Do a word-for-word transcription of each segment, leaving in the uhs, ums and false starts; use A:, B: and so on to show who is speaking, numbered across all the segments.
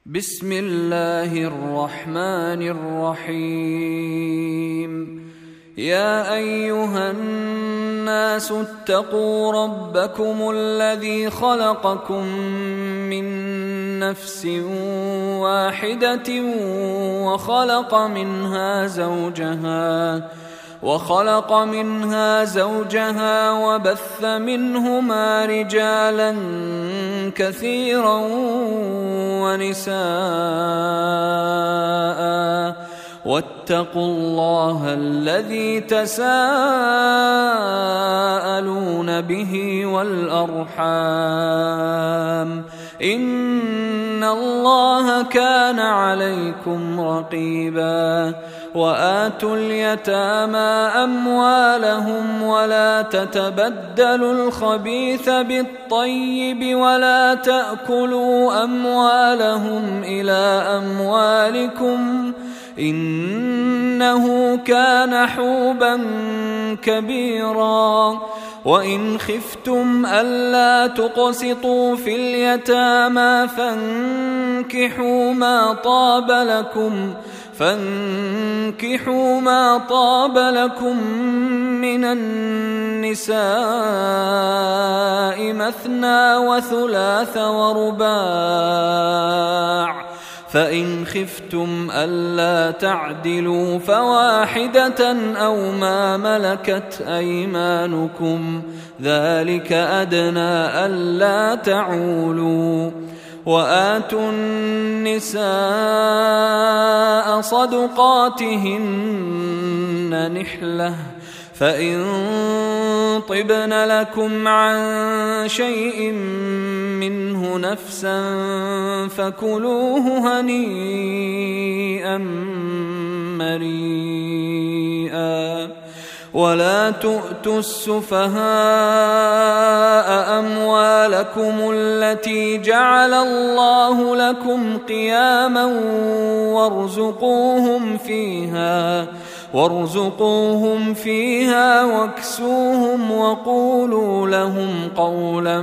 A: بسم الله الرحمن الرحيم. يا أيها الناس اتقوا ربكم الذي خلقكم من نفس واحدة وخلق منها زوجها وخلق منها زوجها وبث منهما رجالا كثيرا ونساء واتقوا الله الذي تساءلون به والأرحام إن الله كان عليكم رقيبا. وآتوا اليتامى أموالهم ولا تتبدلوا الخبيث بالطيب ولا تأكلوا أموالهم إلى أموالكم إنه كان حوبا كبيرا. وإن خفتم ألا تقسطوا في اليتامى فانكحوا ما طاب لكم فانكحوا ما طاب لكم من النساء مثنى وثلاث ورباع، فإن خفتم ألا تعدلوا فواحدة أو ما ملكت أيمانكم ذلك أدنى ألا تعولوا. وآتوا النساء صدقاتهن نحلة فإن طبن لكم عن شيء منه نفسا فكلوه هنيئا مريئا. ولا تؤتوا السفهاء أموالكم التي جعل الله لكم قياما وارزقوهم فيها وارزقوهم فيها واكسوهم وقولوا لهم قولا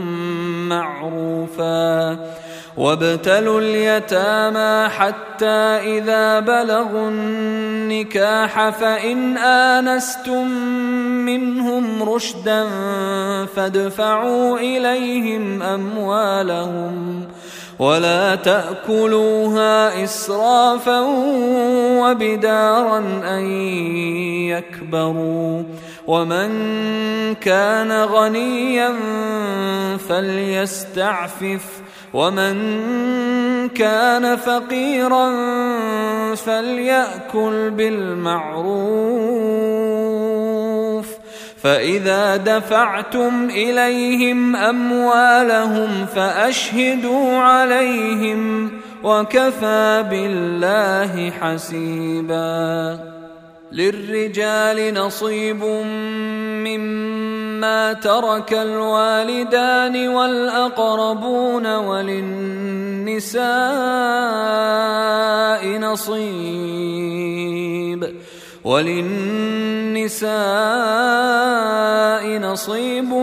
A: معروفا. وابتلوا اليتامى حتى إذا بلغوا النكاح فإن آنستم منهم رشدا فادفعوا إليهم أموالهم ولا تأكلوها إسرافا وبدارا أن يكبروا. ومن كان غنيا فليستعفف ومن كان فقيرا فليأكل بالمعروف. فإذا دفعتم إليهم أموالهم فأشهدوا عليهم وكفى بالله حسيبا. للرجال نصيب مما ترك الوالدان والأقربون وللنساء نصيب وللنساء نصيب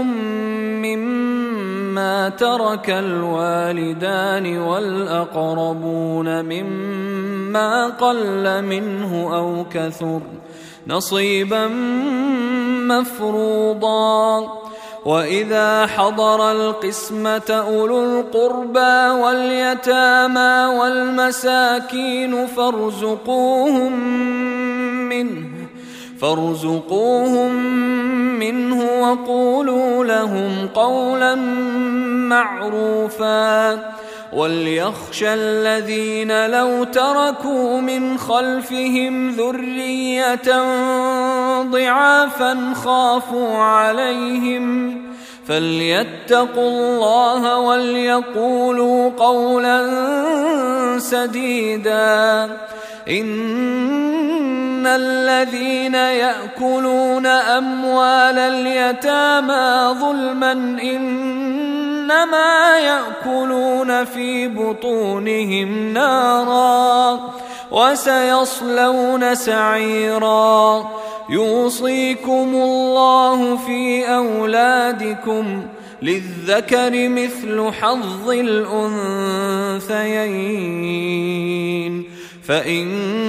A: مما ترك الوالدان والأقربون مما قل منه أو كثر نصيبا مفروضا. وإذا حضر القسمة أولو القربى واليتامى والمساكين فارزقوهم منه فارزقوهم منه وقولوا لهم قولا معروفا. وليخشى الذين لو تركوا من خلفهم ذرية ضعافا خافوا عليهم فليتقوا الله وليقولوا قولا سديدا. إن الذين يأكلون أموال اليتامى ظلما إنما يأكلون في بطونهم نارا وسيصلون سعيرا. يوصيكم الله في أولادكم للذكر مثل حظ الأنثيين فإن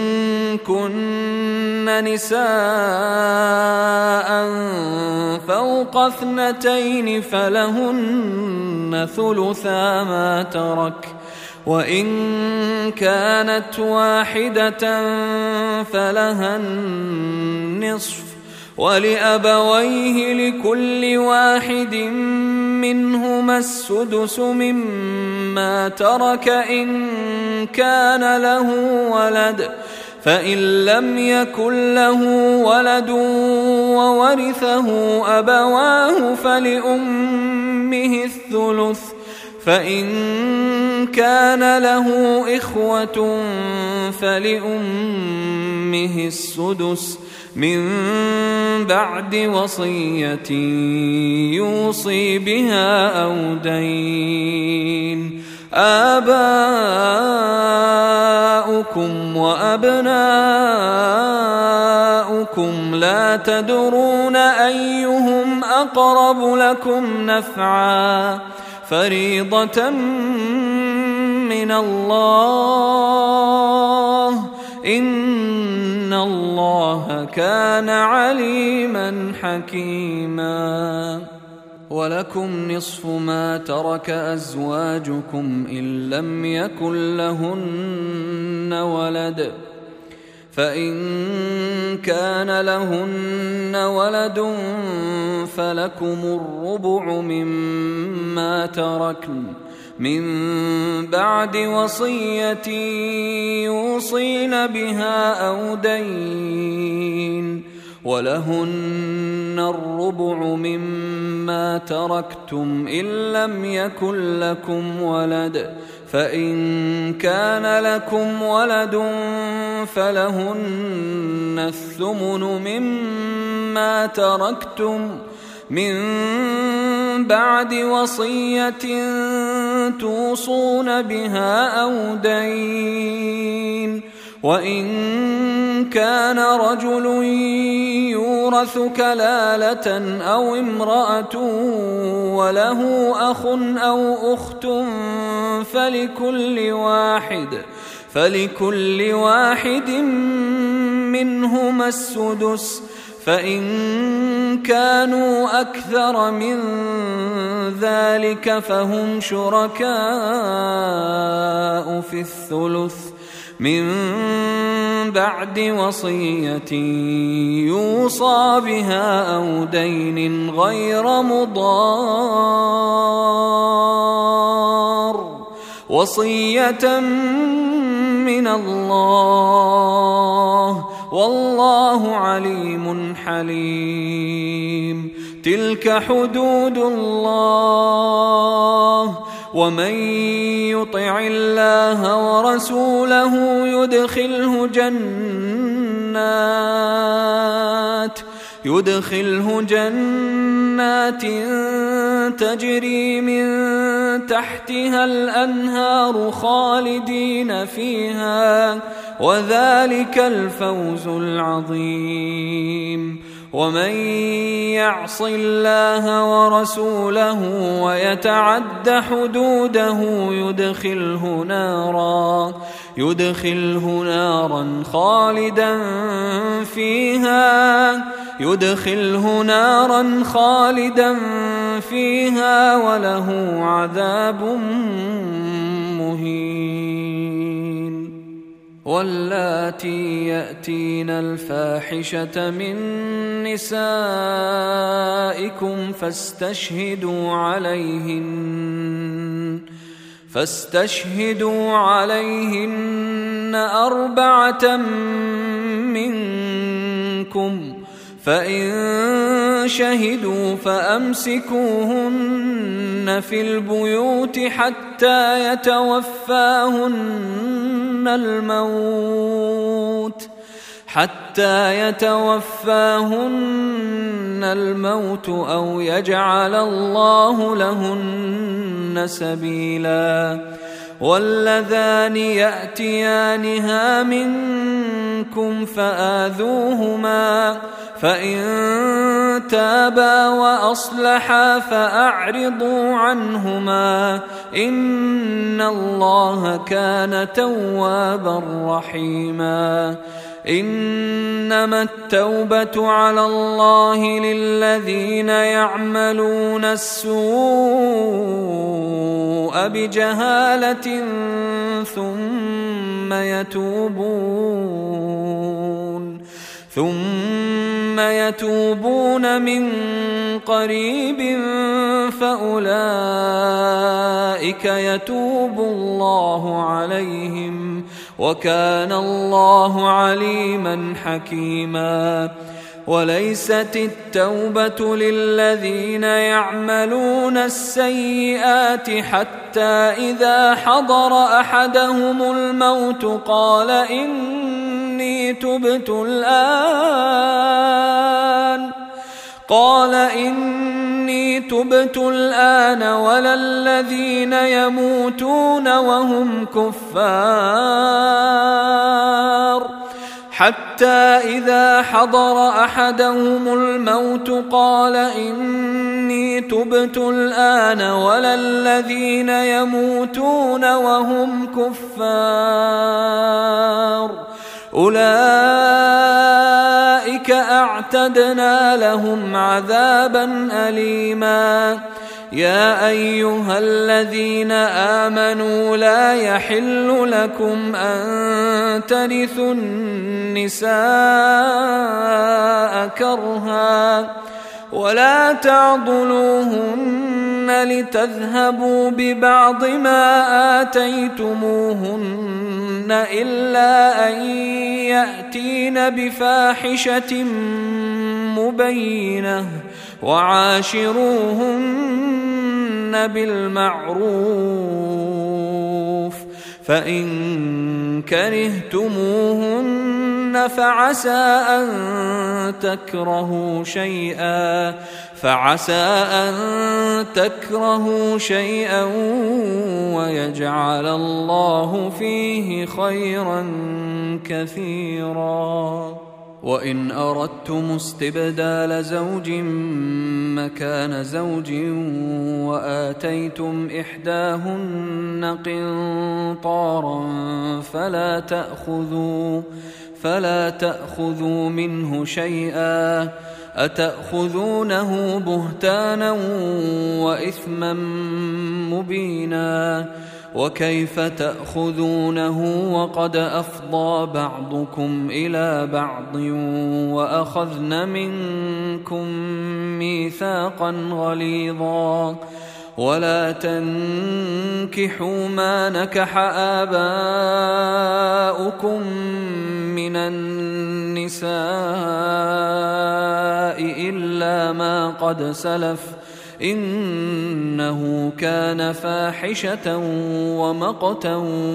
A: كن نساء فوق اثنتين فلهن ثلثا ما ترك وإن كانت واحدة فلها النصف ولأبويه لكل واحد منهما السدس مما ترك إن كان له ولد فإن لم يكن له ولد وورثه أبواه فلأمه الثلث فإن كان له إخوة فلأمه السدس من بعد وصية يوصي بها أو دين آباؤكم وأبناؤكم لا تدرون أيهم أقرب لكم نفعا فريضة من الله إن الله كان عليما حكيما ولكم نصف ما ترك أزواجكم إن لم يكن لهن ولد فإن كان لهن ولد فلكم الربع مما تركن من بعد وصية يوصين بها أو دين ولهن الربع مما تركتم إن لم يكن لكم ولد فإن كان لكم ولد فلهن الثمن مما تركتم من بعد وصية توصون بها أو دين وإن كان رجل يورث كلالة أو امرأة وله أخ أو أخت فلكل واحد فلكل واحد منهما السدس فإن كانوا أكثر من ذلك فهم شركاء في الثلث من بعد وصية يوصى بها أو دين غير مضار وصية من الله والله عليم حليم تلك حدود الله ومن يطع الله ورسوله يدخله جنات يدخله جنات تجري من تحتها الأنهار خالدين فيها وذلك الفوز العظيم ومن يعص الله ورسوله ويتعد حدوده يدخله نارا يدخله نارا خالدا فيها يدخله نارا خالدا فيها وله عذاب مهين واللاتي يأتين الفاحشة من نسائكم فاستشهدوا عليهن فاستشهدوا عليهن أربعة منكم فإن شهدوا فأمسكوهن في البيوت حتى يتوفاهن الموت حتى يتوفاهن الموت أو يجعل الله لهن سبيلا واللذان يأتيانها منكم فآذوهما فإن تابا وأصلحا فأعرضوا عنهما إن الله كان توابا رحيما. إنما التوبة على الله للذين يعملون السوء بجهالة ثم يتوبون ثم يتوبون من قريب فأولئك يتوب الله عليهم وكان الله عليما حكيما. وليست التوبة للذين يعملون السيئات حتى إذا حضر أحدهم الموت قال إني تبت الآن قال إني تبت الآن ولا الذين يموتون وهم كفار حتى إذا حضر أحدهم الموت قال إني تبت الآن ولا الذين يموتون وهم كفار أولئك أعتدنا لهم عذابا أليما. يا أيها الذين آمنوا لا يحل لكم أن ترثوا النساء كرها ولا تعضلوهن لتذهبوا ببعض ما آتيتموهن إلا أن يأتين بفاحشة مبينة وعاشروهن بالمعروف فإن كرهتموهن فعسى أن تكرهوا شيئا فعسى أن تكرهوا شيئا ويجعل الله فيه خيرا كثيرا. وإن أردتم استبدال زوج مكان زوج وآتيتم إحداهن قنطارا فلا تأخذوا فلا تأخذوا منه شيئا أتأخذونه بهتانا وإثما مبينا وكيف تأخذونه وقد أفضى بعضكم إلى بعض وأخذن منكم ميثاقا غليظا ولا تنكحوا ما نكح آباؤكم من النساء إلا ما قد سلف إنه كان فاحشة ومقتا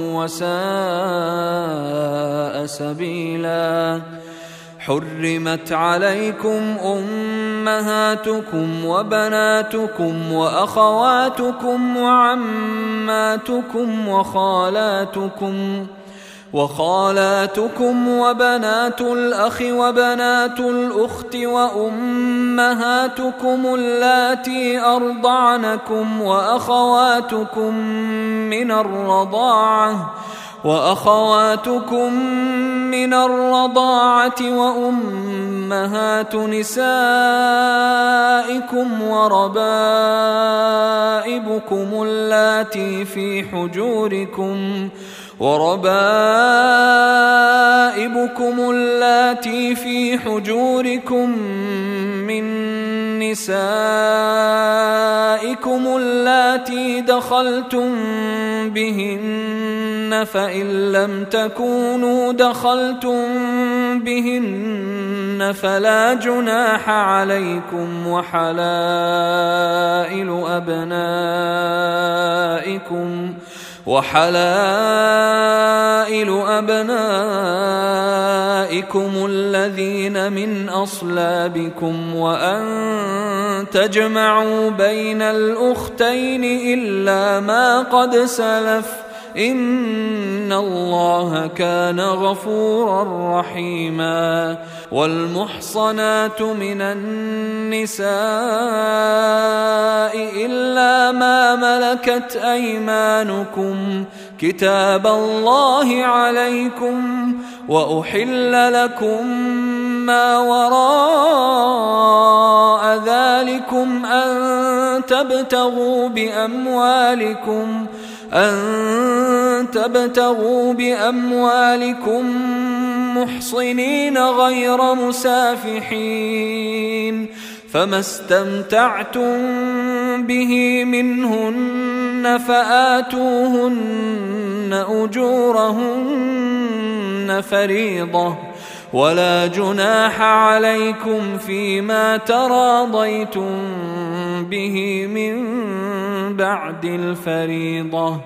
A: وساء سبيلا. حرمت عليكم أمهاتكم وبناتكم وأخواتكم وعماتكم وخالاتكم وخالاتكم وبنات الأخ وبنات الأخت وأمهاتكم اللاتي أرضعنكم وأخواتكم من الرضاعة وأخواتكم من الرضاعة وأمهات نسائكم وربائبكم اللاتي في حجوركم وربائبكم اللاتي في حجوركم من نسائكم اللاتي دخلتم بهن فإن لم تكونوا دخلتم بهن فلا جناح عليكم وحلائل أبنائكم وحلائل أبنائكم الذين من أصلابكم وأن تجمعوا بين الأختين إلا ما قد سلف إن الله كان غفورا رحيما. والمحصنات من النساء إلا ما ملكت أيمانكم كتاب الله عليكم، وأحل لكم ما وراء ذلكم أن تبتغوا بأموالكم أن تبتغوا بأموالكم محصنين غير مسافحين، فما استمتعتم به منهن فآتوهن أجورهن فريضة، ولا جناح عليكم فيما تراضيتم به من بعد الفريضة،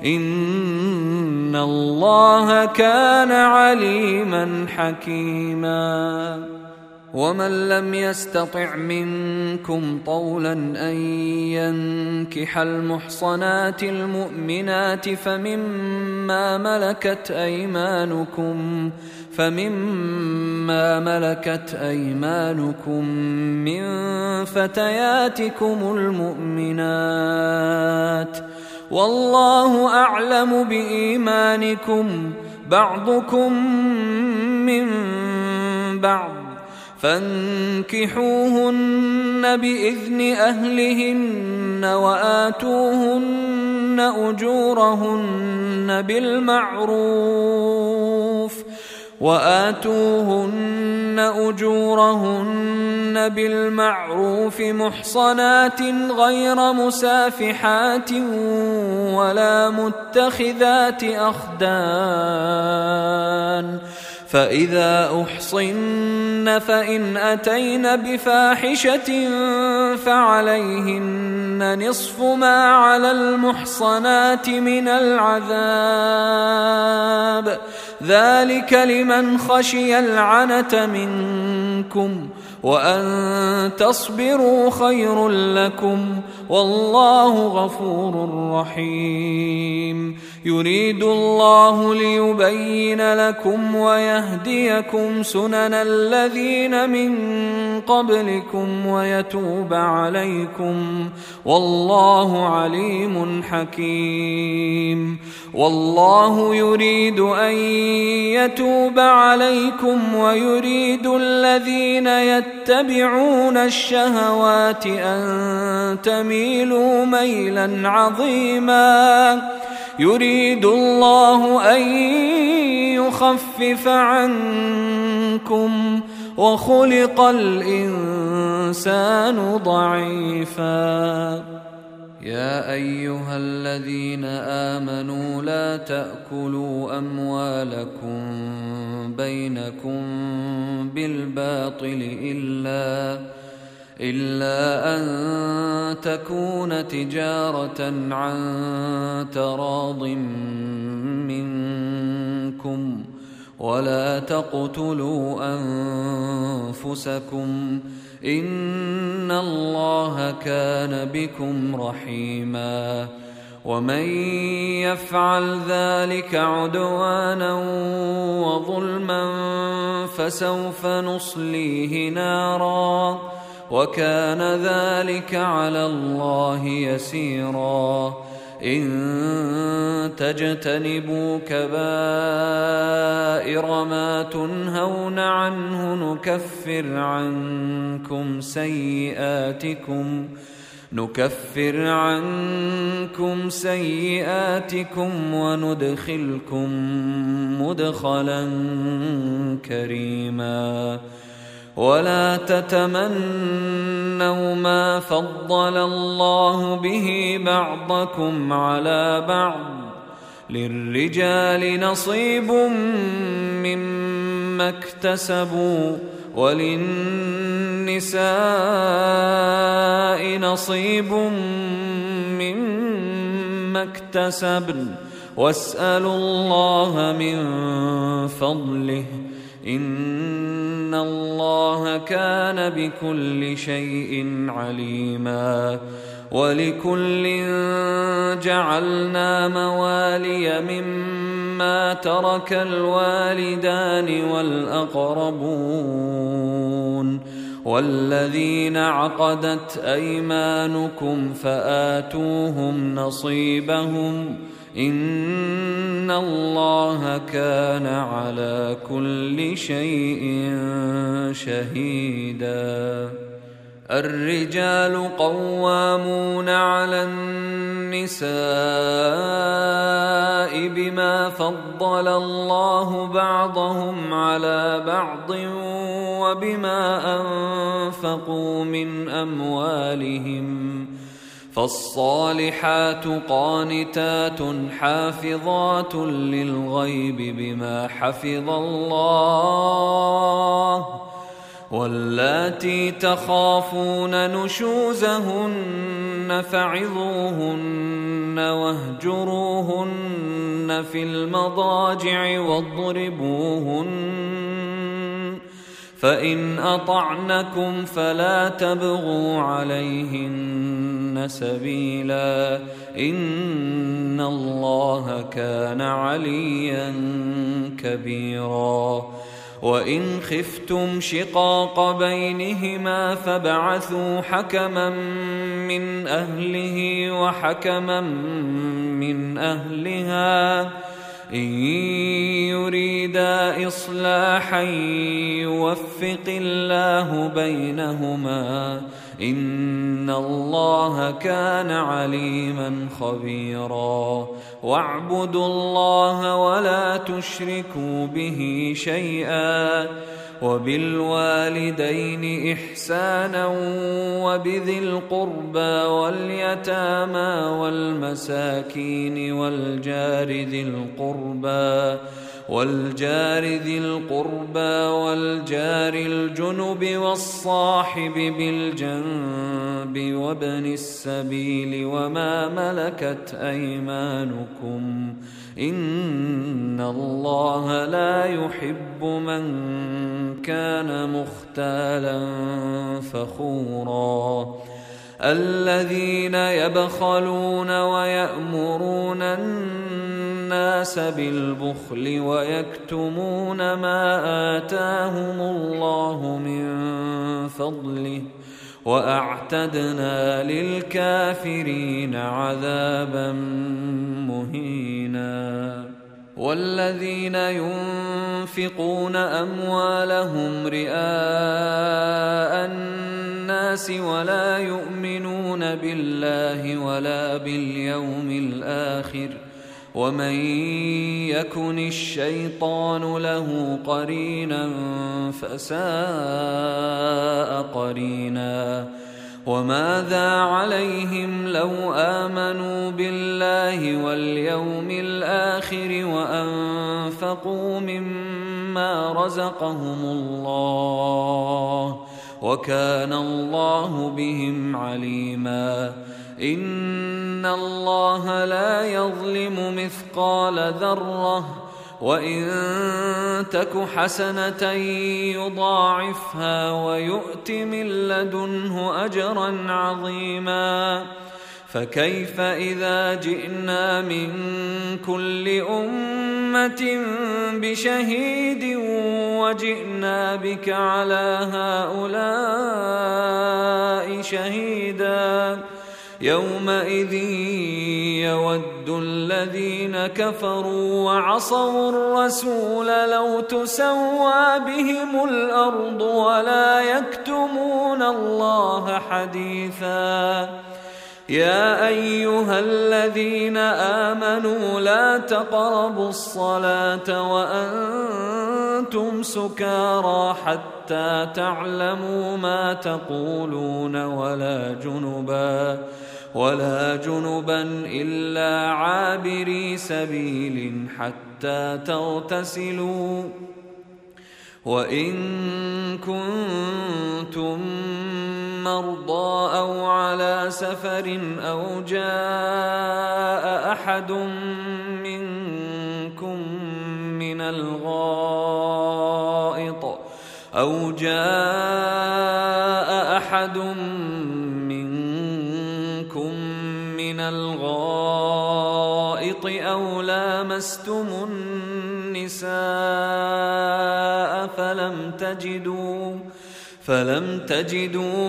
A: إن الله كان عليما حكيما. ومن لم يستطع منكم طولا أن ينكح المحصنات المؤمنات فمما ملكت أيمانكم فمما ملكت أيمانكم من فتياتكم المؤمنات، والله أعلم بإيمانكم، بعضكم من بعض، فانكحوهن بإذن أهلهن وآتوهن أجورهن بالمعروف وآتوهن أجورهن بالمعروف محصنات غير مسافحات ولا متخذات أخدان، فإذا أحصن فإن أتين بفاحشة فعليهن نصف ما على المحصنات من العذاب، ذلك لمن خشي العنة منكم، وأن تصبروا خير لكم، والله غفور رحيم. يريد الله ليبين لكم ويهديكم سنن الذين من قبلكم ويتوب عليكم، والله عليم حكيم. والله يريد أن يتوب عليكم ويريد الذين يتبعون الشهوات أن تميلوا ميلا عظيما. يريد الله أن يخفف عنكم وخلق الإنسان ضعيفا. يا أيها الذين آمنوا لا تأكلوا أموالكم بينكم بالباطل إلا إلا أن تكون تجارة عن تراض منكم، ولا تقتلوا أنفسكم، إن الله كان بكم رحيما. ومن يفعل ذلك عدوانا وظلما فسوف نصليه نارا، وكان ذلك على الله يسيرا. إن تجتنبوا كبائر ما تنهون عنه نكفر عنكم سيئاتكم نكفر عنكم سيئاتكم وندخلكم مدخلا كريما. ولا تتمنوا ما فضل الله به بعضكم على بعض، للرجال نصيب مما اكتسبوا وللنساء نصيب مما اكتسبن، واسألوا الله من فضله، إن الله كان بكل شيء عليما. ولكل جعلنا موالي مما ترك الوالدان والأقربون والذين عقدت أيمانكم فآتوهم نصيبهم إن الله كان على كل شيء شهيدا. الرجال قوامون على النساء بما فضل الله بعضهم على بعض وبما أنفقوا من أموالهم، فالصالحات قانتات حافظات للغيب بما حفظ الله، واللاتي تخافون نشوزهن فعظوهن واهجروهن في المضاجع واضربوهن، فإن أطعنكم فلا تبغوا عليهن سبيلا إن الله كان عليا كبيرا. وإن خفتم شقاق بينهما فابعثوا حكما من أهله وحكما من أهلها إن يريدا إصلاحا يوفق الله بينهما إن الله كان عليما خبيرا. واعبدوا الله ولا تشركوا به شيئا وبالوالدين إحسانا وبذي القربى واليتامى والمساكين والجار ذي القربى والجار ذي القربى والجار الجنب والصاحب بالجنب وابن السبيل وما ملكت أيمانكم إن الله لا يحب من كان مختالا فخورا. الذين يبخلون ويأمرون الناس بالبخل ويكتمون ما آتاهم الله من فضله وأعتدنا للكافرين عذابا مهينا. والذين ينفقون أموالهم رئاء الناس ولا يؤمنون بالله ولا باليوم الآخر ومن يكن الشيطان له قرينا فساء قرينا. وماذا عليهم لو آمنوا بالله واليوم الآخر وأنفقوا مما رزقهم الله وكان الله بهم عليما. إن الله لا يظلم مثقال ذرة وإن تك حسنة يضاعفها ويؤت من لدنه أجرا عظيما. فكيف إذا جئنا من كل أمة بشهيد وجئنا بك على هؤلاء شهيدا يومئذ يود الذين كفروا وعصوا الرسول لو تسوى بهم الأرض ولا يكتمون الله حديثا. يا أيها الذين آمنوا لا تقربوا الصلاة وأنتم سكارى حتى تعلموا ما تقولون ولا جنبا ولا جنبا إلا عابري سبيل حتى تغتسلوا. وإن كنتم مرضى أو على سفر أو جاء أحد منكم من الغائط أو جاء أحد منكم لامستم النساء فلم تجدوا فلم تجدوا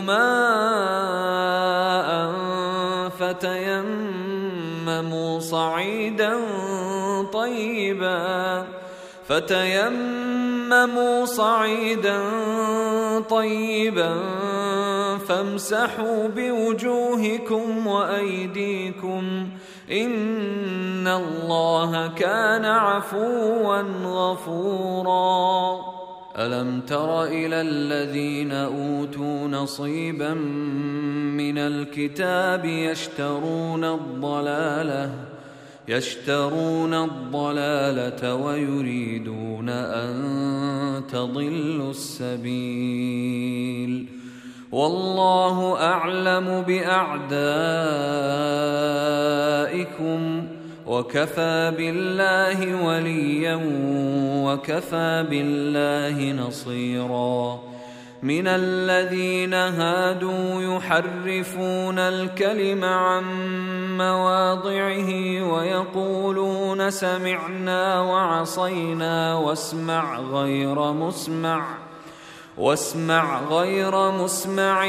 A: ماء فتيمموا صعيدا طيبا فتيمموا صعيدا طيبا فامسحوا بوجوهكم وأيديكم إن الله كان عفوا غفورا. ألم تر إلى الذين أوتوا نصيبا من الكتاب يشترون الضلالة يشترون الضلالة ويريدون أن تضلوا السبيل والله أعلم بأعدائكم وكفى بالله وليا وكفى بالله نصيرا. من الذين هادوا يحرفون الكلم عن مواضعه ويقولون سمعنا وعصينا واسمع غير مسمع واسمع غير مسمع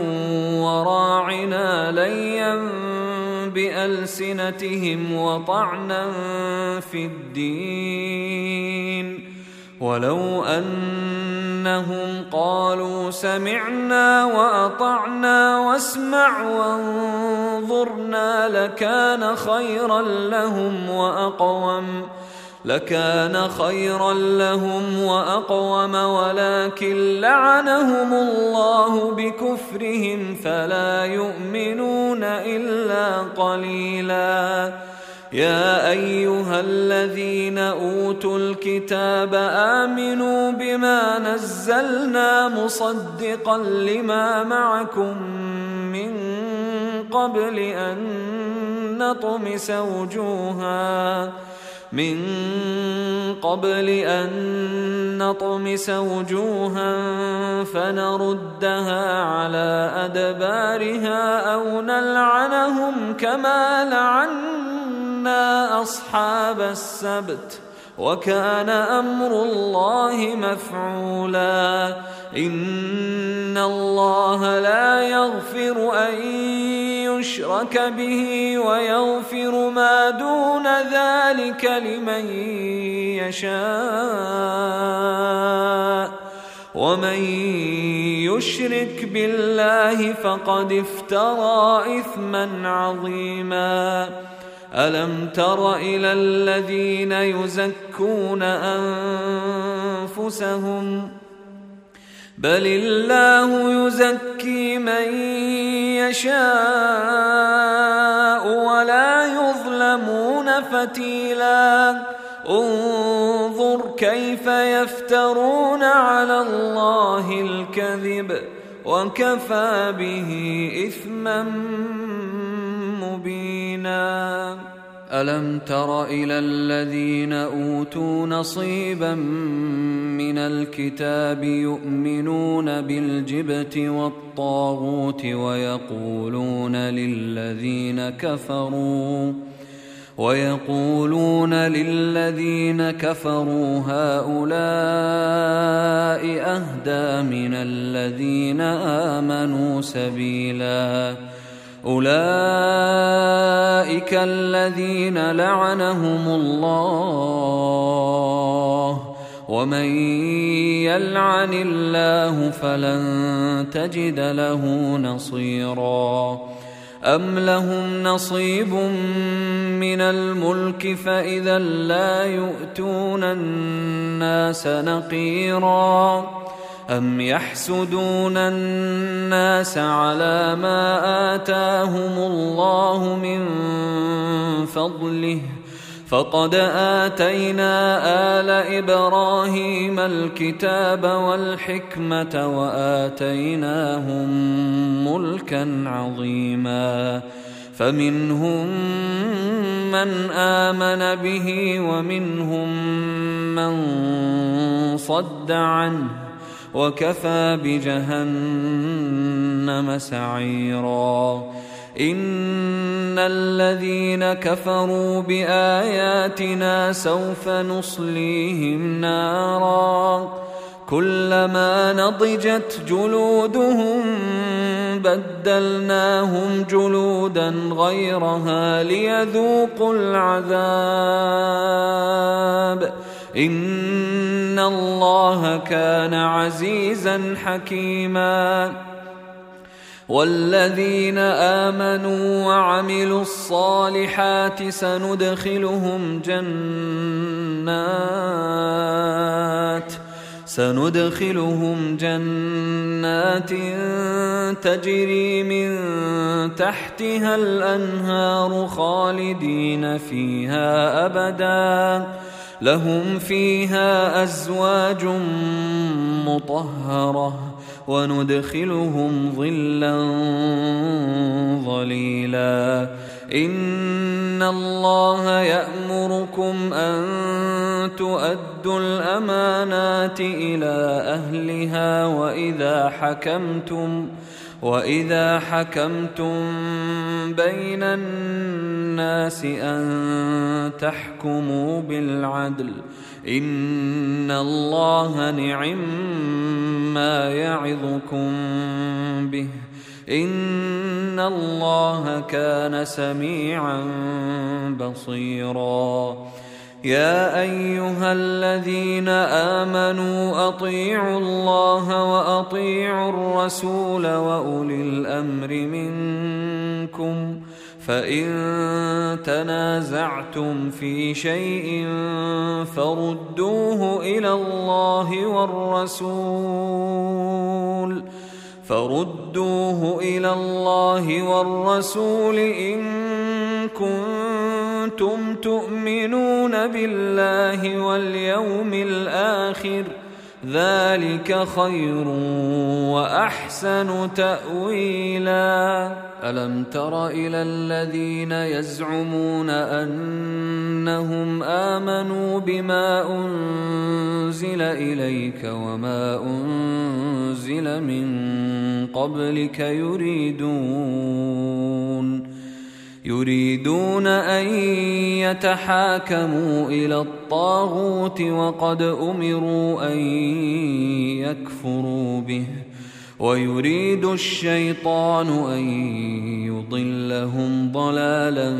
A: وراعنا ليا بألسنتهم وطعنا في الدين ولو أنهم قالوا سمعنا وأطعنا واسمع وانظرنا لكان خيرا لهم وأقوم لكان خيرا لهم وأقوم ولكن لعنهم الله بكفرهم فلا يؤمنون إلا قليلا. يا أيها الذين أوتوا الكتاب آمنوا بما نزلنا مصدقا لما معكم من قبل أن نطمس وجوها من قبل أن نطمس وجوها فنردها على أدبارها أو نلعنهم كما لعنا أصحاب السبت وكان أمر الله مفعولا. إن الله لا يغفر أن يشرك به ويغفر ما دون ذلك لمن يشاء ومن يشرك بالله فقد افترى إثما عظيما. ألم تر إلى الذين يزكون أنفسهم بل الله يزكي من يشاء ولا يظلمون فتيلا. انظر كيف يفترون على الله الكذب وكفى به إثما مبينا. ألم تر إلى الذين أوتوا نصيبا من الكتاب يؤمنون بالجبت والطاغوت ويقولون للذين كفروا ويقولون للذين كفروا هؤلاء أهدى من الذين آمنوا سبيلا. أولئك الذين لعنهم الله ومن يلعن الله فلن تجد له نصيرا. أم لهم نصيب من الملك فإذا لا يؤتون الناس نقيرا. أم يحسدون الناس على ما آتاهم الله من فضله فقد آتينا آل إبراهيم الكتاب والحكمة وآتيناهم ملكا عظيما. فمنهم من آمن به ومنهم من صد عنه وكفى بجهنم سعيرا. إن الذين كفروا بآياتنا سوف نصليهم نارا كلما نضجت جلودهم بدلناهم جلودا غيرها ليذوقوا العذاب إن الله كان عزيزا حكيما والذين آمنوا وعملوا الصالحات سندخلهم جنات سندخلهم جنات تجري من تحتها الأنهار خالدين فيها أبدا لهم فيها أزواج مطهرة وندخلهم ظلا ظليلا إن الله يأمركم أن تؤدوا الأمانات إلى أهلها وإذا حكمتم وإذا حكمتم بين الناس أن تحكموا بالعدل إن الله نعم ما يعظكم به إن الله كان سميعا بصيرا يا أيها الذين آمنوا أطيعوا الله وأطيعوا الرسول وأولي الأمر منكم فإن تنازعتم في شيء فردوه إلى الله والرسول فردوه إلى الله والرسول إن كنتم تؤمنون بالله واليوم الآخر ذلك خير وأحسن تأويلا ألم تر إلى الذين يزعمون أنهم آمنوا بما أنزل إليك وما أنزل من قبلك يريدون يريدون أن يتحاكموا إلى الطاغوت وقد أمروا أن يكفروا به ويريد الشيطان أن يضلهم ضلالا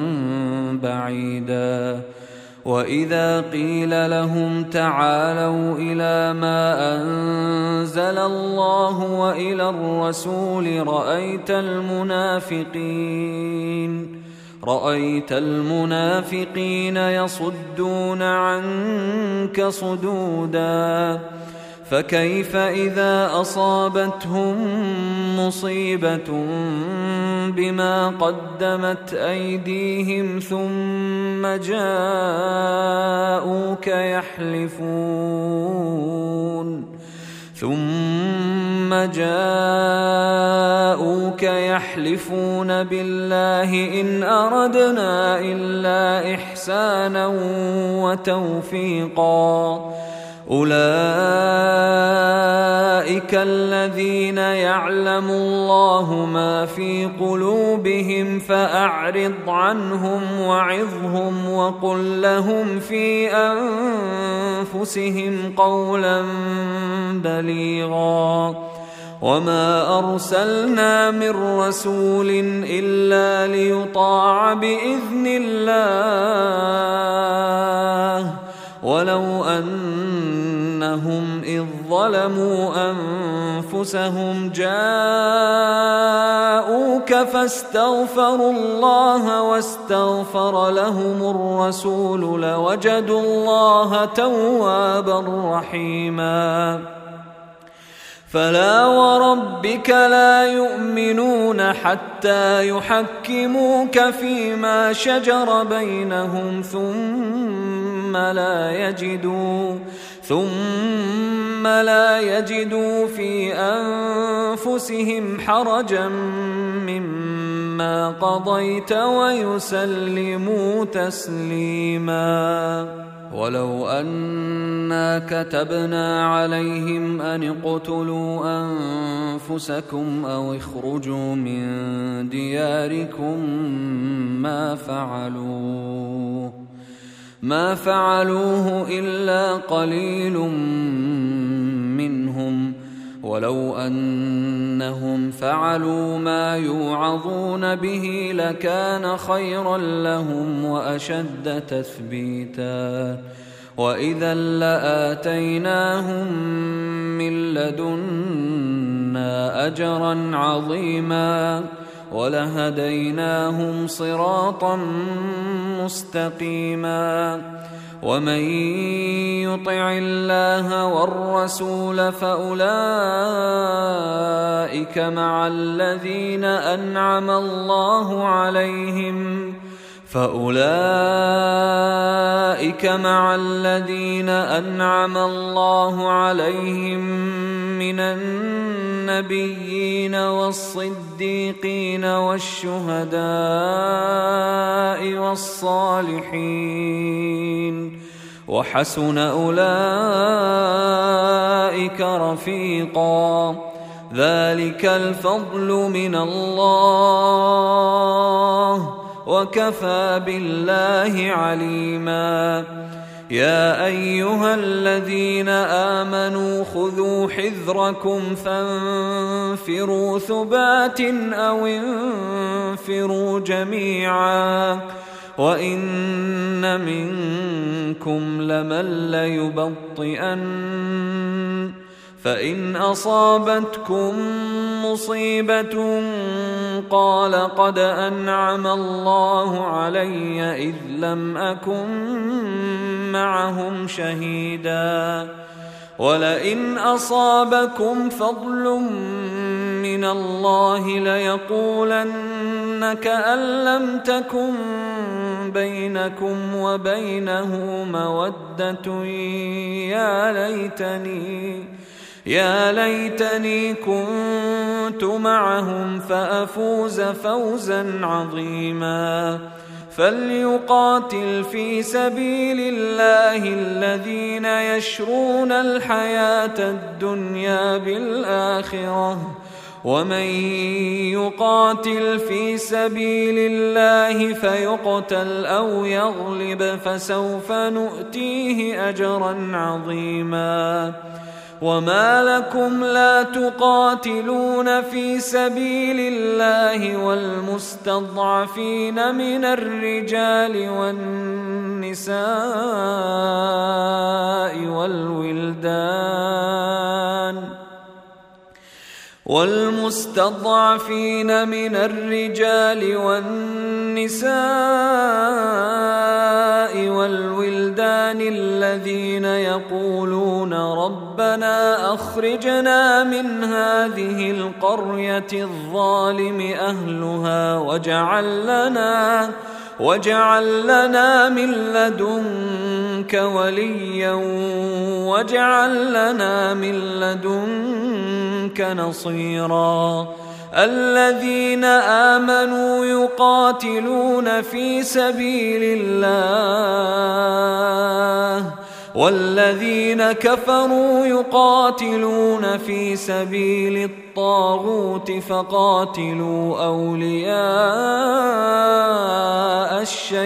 A: بعيدا وإذا قيل لهم تعالوا إلى ما أنزل الله وإلى الرسول رأيت المنافقين رأيت المنافقين يصدون عنك صدودا فكيف إذا أصابتهم مصيبة بما قدمت أيديهم ثم جاءوك يحلفون ثم جاءوك يحلفون بالله إن أردنا إلا إحسانا وتوفيقا أولئك الذين يعلم الله ما في قلوبهم فأعرض عنهم وعظهم وقل لهم في أنفسهم قولا بليغا وما أرسلنا من رسول إلا ليطاع بإذن الله ولو أنهم إذ ظلموا أنفسهم جاءوك فاستغفروا الله واستغفر لهم الرسول لوجدوا الله توابا رحيما فلا وربك لا يؤمنون حتى يحكموك فيما شجر بينهم ثم لا يجدوا ثم لا يجدوا في أنفسهم حرجا مما قضيت ويسلموا تسليما ولو أنا كتبنا عليهم أن اقتلوا أنفسكم أو اخرجوا من دياركم ما فعلوه ما فعلوه إلا قليل منهم، ولو أنهم فعلوا ما يوعظون به لكان خيرا لهم وأشد تثبيتا، وإذا لآتيناهم من لدنا أجرا عظيما ولهديناهم صراطا مستقيما. ومن يطع الله والرسول فأولئك مع الذين أنعم الله عليهم فأولئك مع الذين أنعم الله عليهم من النبيين والصديقين والشهداء والصالحين، وحسن أولئك رفيقا. ذلك الفضل من الله وكفى بالله عليما. يا أيها الذين آمنوا خذوا حذركم فانفروا ثبات أو انفروا جميعا، وإن منكم لمن ليبطئن، فإن أصابتكم مصيبة قال قد أنعم الله علي إذ لم أكن معهم شهيدا، ولئن أصابكم فضل من الله ليقولن كأن لم تكن بينكم وبينه مودة يا ليتني يا ليتني كنت معهم فأفوز فوزا عظيما. فليقاتل في سبيل الله الذين يشرون الحياة الدنيا بالآخرة، ومن يقاتل في سبيل الله فيقتل أو يغلب فسوف نؤتيه أجرا عظيما. وما لكم لا تقاتلون في سبيل الله والمستضعفين من الرجال والنساء والولدان والمستضعفين من الرجال والنساء والولدان الذين يقولون ربنا أخرجنا من هذه القرية الظالم أهلها واجعل لنا واجعل لنا من لدنك وليا واجعل لنا من لدنك نصيرا. الذين آمنوا يقاتلون في سبيل الله والذين كفروا يقاتلون في سبيل الطاغوت فقاتلوا أولياء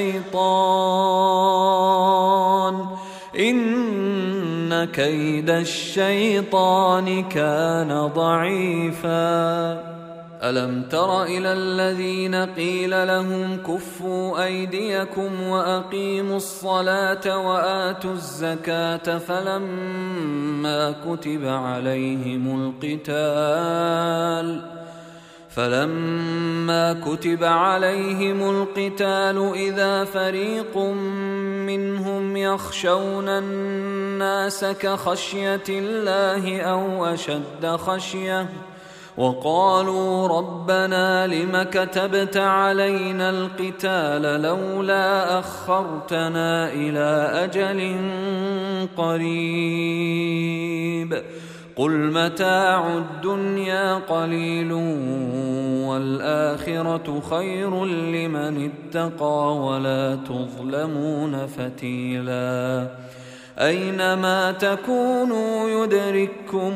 A: الشيطان إن كيد الشيطان كان ضعيفا. ألم تر إلى الذين قيل لهم كفوا أيديكم وأقيموا الصلاة وآتوا الزكاة فلما كتب عليهم القتال فلما كتب عليهم القتال إذا فريق منهم يخشون الناس كخشية الله أو أشد خشية وقالوا ربنا لم كتبت علينا القتال لولا أخرتنا إلى أجل قريب قل متاع الدنيا قليل والآخرة خير لمن اتقى ولا تظلمون فتيلا أينما تكونوا يدرككم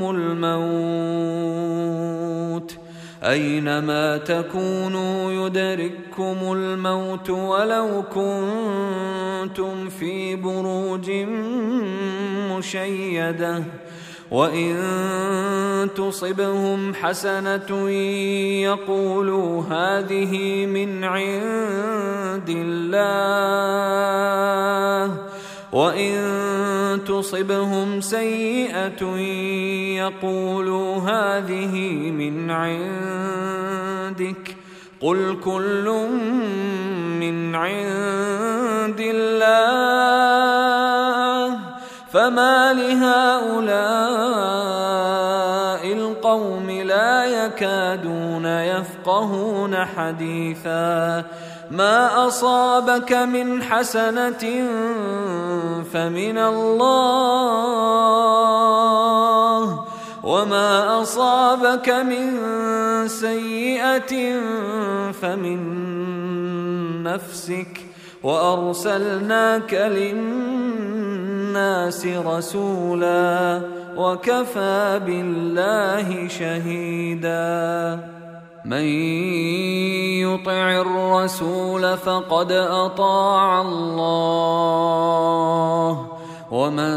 A: الموت أينما تكونوا يدرككم الموت ولو كنتم في بروج مشيدة وإن تصبهم حسنة يقولوا هذه من عند الله وإن تصبهم سيئة يقولوا هذه من عندك قل كل من عند الله فما لهؤلاء القوم لا يكادون يفقهون حديثا ما أصابك من حسنة فمن الله وما أصابك من سيئة فمن نفسك وأرسلناك للناس رسولا وكفى بالله شهيدا من يطع الرسول فقد أطاع الله ومن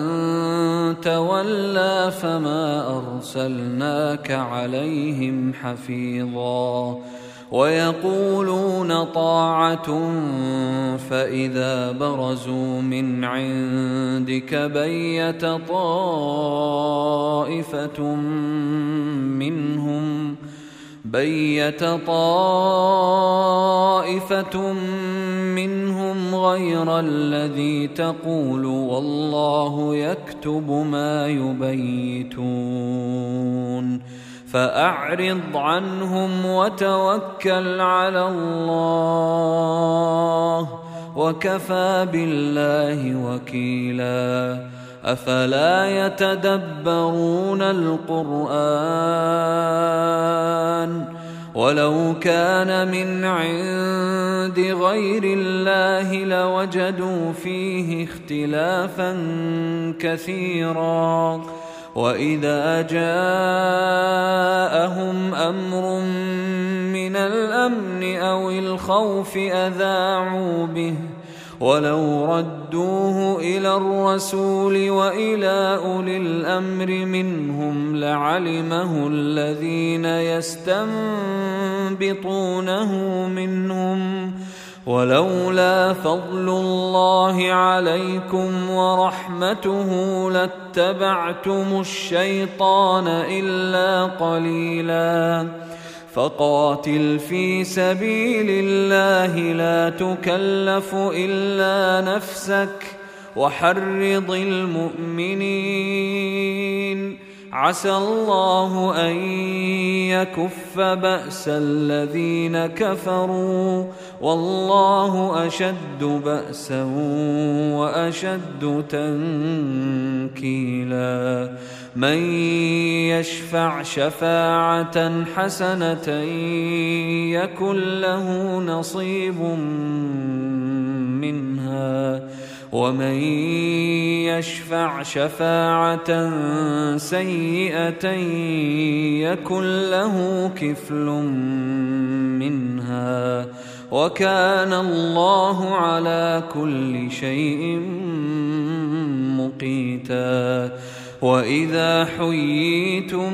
A: تولى فما أرسلناك عليهم حفيظا ويقولون طاعة فإذا برزوا من عندك بيت طائفة منهم بيت طائفة منهم غير الذي تقول والله يكتب ما يبيتون فأعرض عنهم وتوكل على الله وكفى بالله وكيلا أفلا يتدبرون القرآن ولو كان من عند غير الله لوجدوا فيه اختلافا كثيرا وإذا جاءهم أمر من الأمن أو الخوف أذاعوا به ولو ردوه إلى الرسول وإلى أولي الأمر منهم لعلمه الذين يستنبطونه منهم ولولا فضل الله عليكم ورحمته لاتبعتم الشيطان إلا قليلا فقاتل في سبيل الله لا تكلف إلا نفسك وحرض المؤمنين عسى الله أن يكف بأس الذين كفروا والله أشد بأسا وأشد تنكيلا من يشفع شفاعة حسنة يكن له نصيب منها ومن يشفع شفاعة سيئة يكن له كفل منها وكان الله على كل شيء مقيتا وإذا حييتم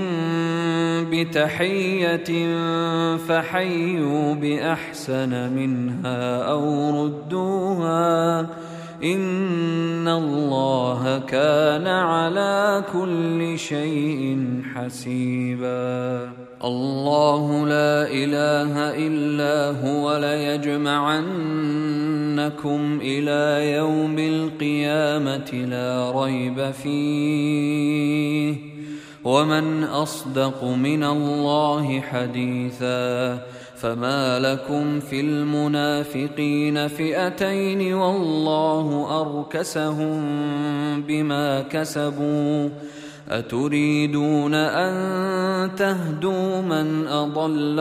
A: بتحية فحيوا بأحسن منها أو ردوها إن الله كان على كل شيء حسيبا الله لا إله إلا هو ليجمعنكم إلى يوم القيامة لا ريب فيه ومن أصدق من الله حديثا فما لكم في المنافقين فئتين والله أركسهم بما كسبوا أتريدون أن تهدوا من أضل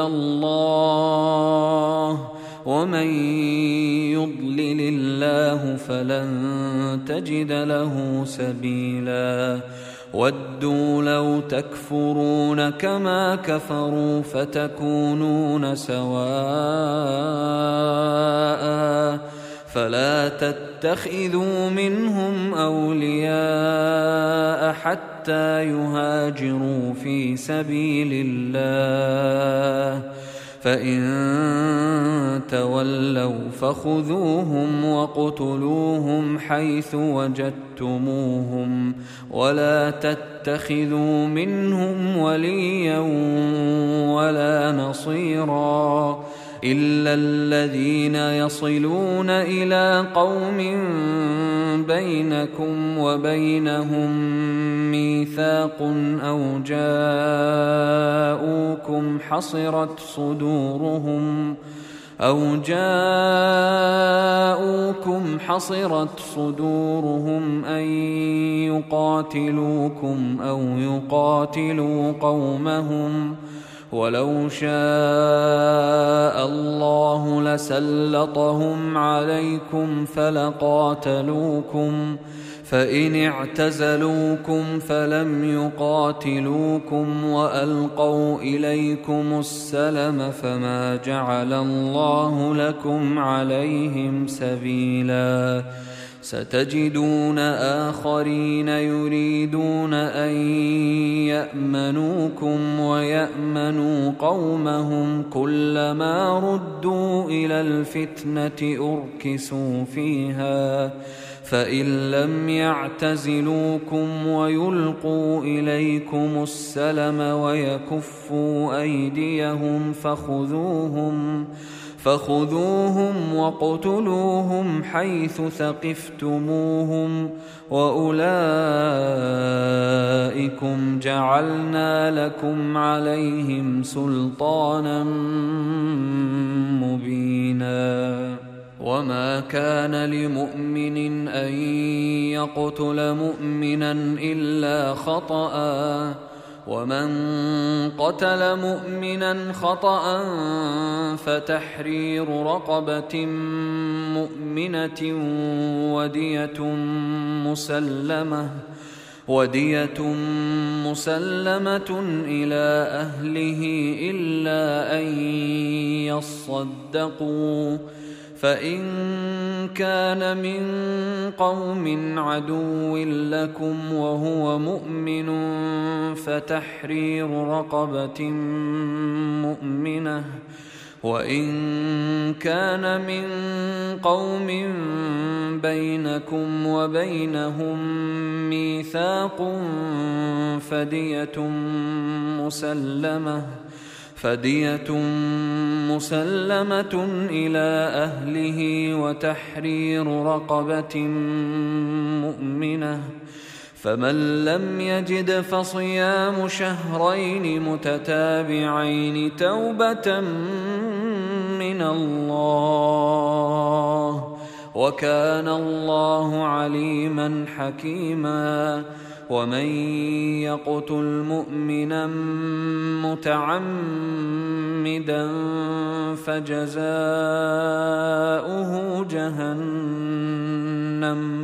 A: الله ومن يضلل الله فلن تجد له سبيلا ودوا لو تكفرون كما كفروا فتكونون سواء فلا تتخذوا منهم أولياء حتى يهاجروا في سبيل الله فإن تولوا فخذوهم وقتلوهم حيث وجدتموهم ولا تتخذوا منهم وليا ولا نصيرا إلا الذين يصلون إلى قوم بينكم وبينهم ميثاق أو جاءوكم حصرت صدورهم أو جاءوكم حصرت صدورهم أن يقاتلوكم أو يقاتلوا قومهم ولو شاء الله لسلطهم عليكم فلقاتلوكم فإن اعتزلوكم فلم يقاتلوكم وألقوا إليكم السلم فما جعل الله لكم عليهم سبيلا ستجدون آخرين يريدون أن يأمنوكم ويأمنوا قومهم كلما ردوا إلى الفتنة أركسوا فيها فإن لم يعتزلوكم ويلقوا إليكم السلم ويكفوا أيديهم فخذوهم فخذوهم وقتلوهم حيث ثقفتموهم وأولئكم جعلنا لكم عليهم سلطانا مبينا وما كان لمؤمن أن يقتل مؤمنا إلا خطأ ومن قتل مؤمنا خطأ فتحرير رقبة مؤمنة ودية مسلمة ودية مسلمة إلى أهله إلا أن يصدقوا فإن كان من قوم عدو لكم وهو مؤمن فتحرير رقبة مؤمنة وإن كان من قوم بينكم وبينهم ميثاق فدية مسلمة فدية مسلمة إلى أهله وتحرير رقبة مؤمنة فمن لم يجد فصيام شهرين متتابعين توبة من الله وكان الله عليما حكيما ومن يقتل مؤمنا متعمدا فجزاؤه جهنم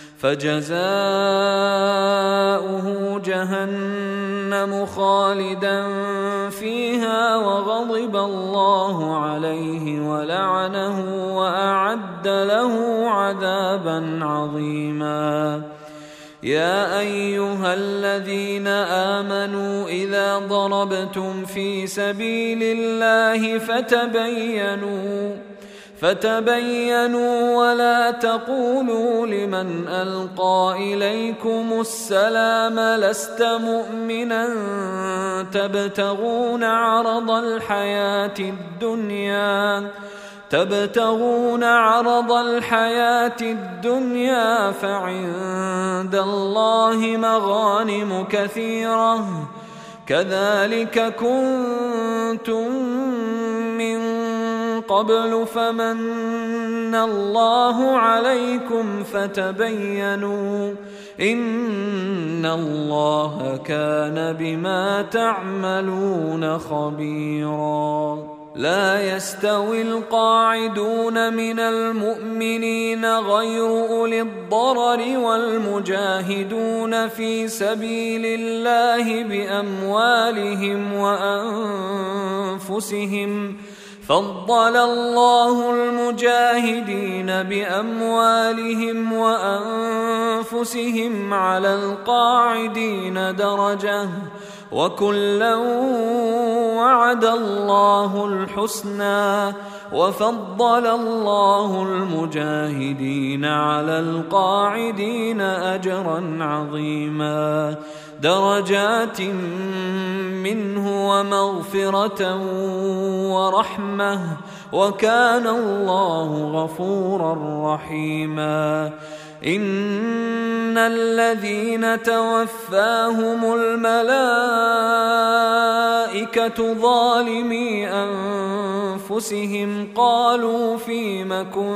A: فجزاؤه جهنم خالدا فيها وغضب الله عليه ولعنه وأعد له عذابا عظيما يا أيها الذين آمنوا إذا ضربتم في سبيل الله فتبينوا فتبينوا ولا تقولوا لمن ألقى إليكم السلام لست مؤمنا تبتغون عرض الحياة الدنيا تبتغون عرض الحياة الدنيا فعند الله مغانم كثيرة كذلك كنتم من قبل فمن الله عليكم فتبينوا إن إن الله كان بما تعملون خبيرا. لا يستوي القاعدون من المؤمنين غير أولي الضرر والمجاهدون في سبيل الله بأموالهم وأنفسهم. فضل الله المجاهدين بأموالهم وأنفسهم على القاعدين درجة، وكلا وعد الله الحسنى، وفضل الله المجاهدين على القاعدين أجرا عظيما، درجات منه ومغفرة ورحمة، وكان الله غفورا رحيما. إن الذين توفاهم الملائكة ظالمي أنفسهم قالوا فيم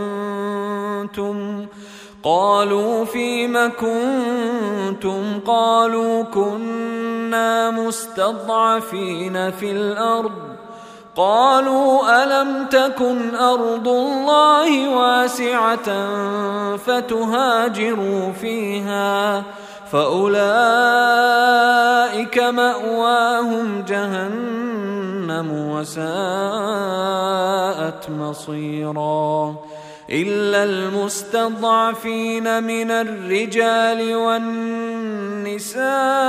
A: كنتم قالوا فيم كنتم قالوا كنا مستضعفين في الأرض. قالوا ألم تكن أرض الله واسعة فتهاجروا فيها، فأولئك مأواهم جهنم وساءت مصيرا. إلا المستضعفين من الرجال والنساء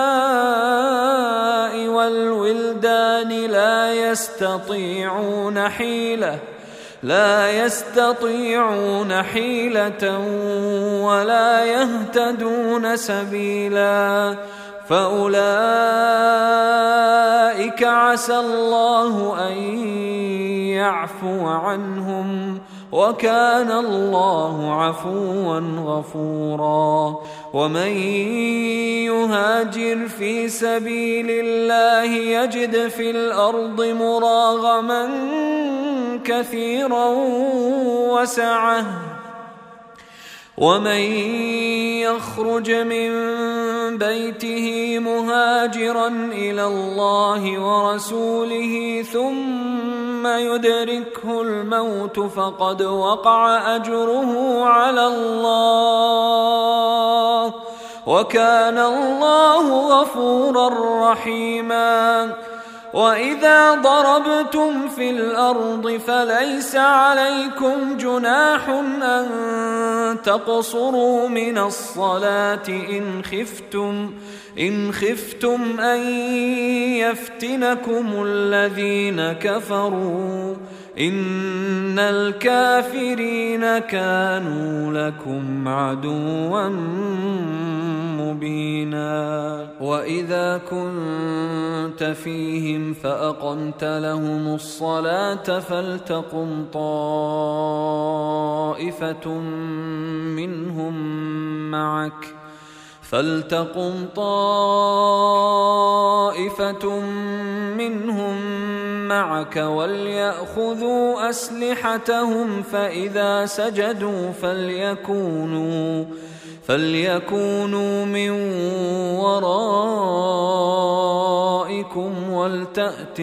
A: والولدان لا يستطيعون حيلة لا يستطيعون حيلة ولا يهتدون سبيلا، فأولئك عسى الله أن يعفو عنهم، وكان الله عفوا غفورا. ومن يهاجر في سبيل الله يجد في الأرض مراغما كثيرا وسعة، ومن يخرج من بيته مهاجرا إلى الله ورسوله ثم يدركه الموت فقد وقع أجره على الله، وكان الله غفورا رحيما. وإذا ضربتم في الأرض فليس عليكم جناح أن تقصروا من الصلاة إن خفتم إن خفتم أن يفتنكم الذين كفروا، إن الكافرين كانوا لكم عدوا مبينا. وإذا كنت فيهم فأقمت لهم الصلاة فلتقم طائفة منهم معك فلتقم طائفة منهم معك وليأخذوا أسلحتهم فإذا سجدوا فليكونوا فليكونوا من ورائكم ولتأت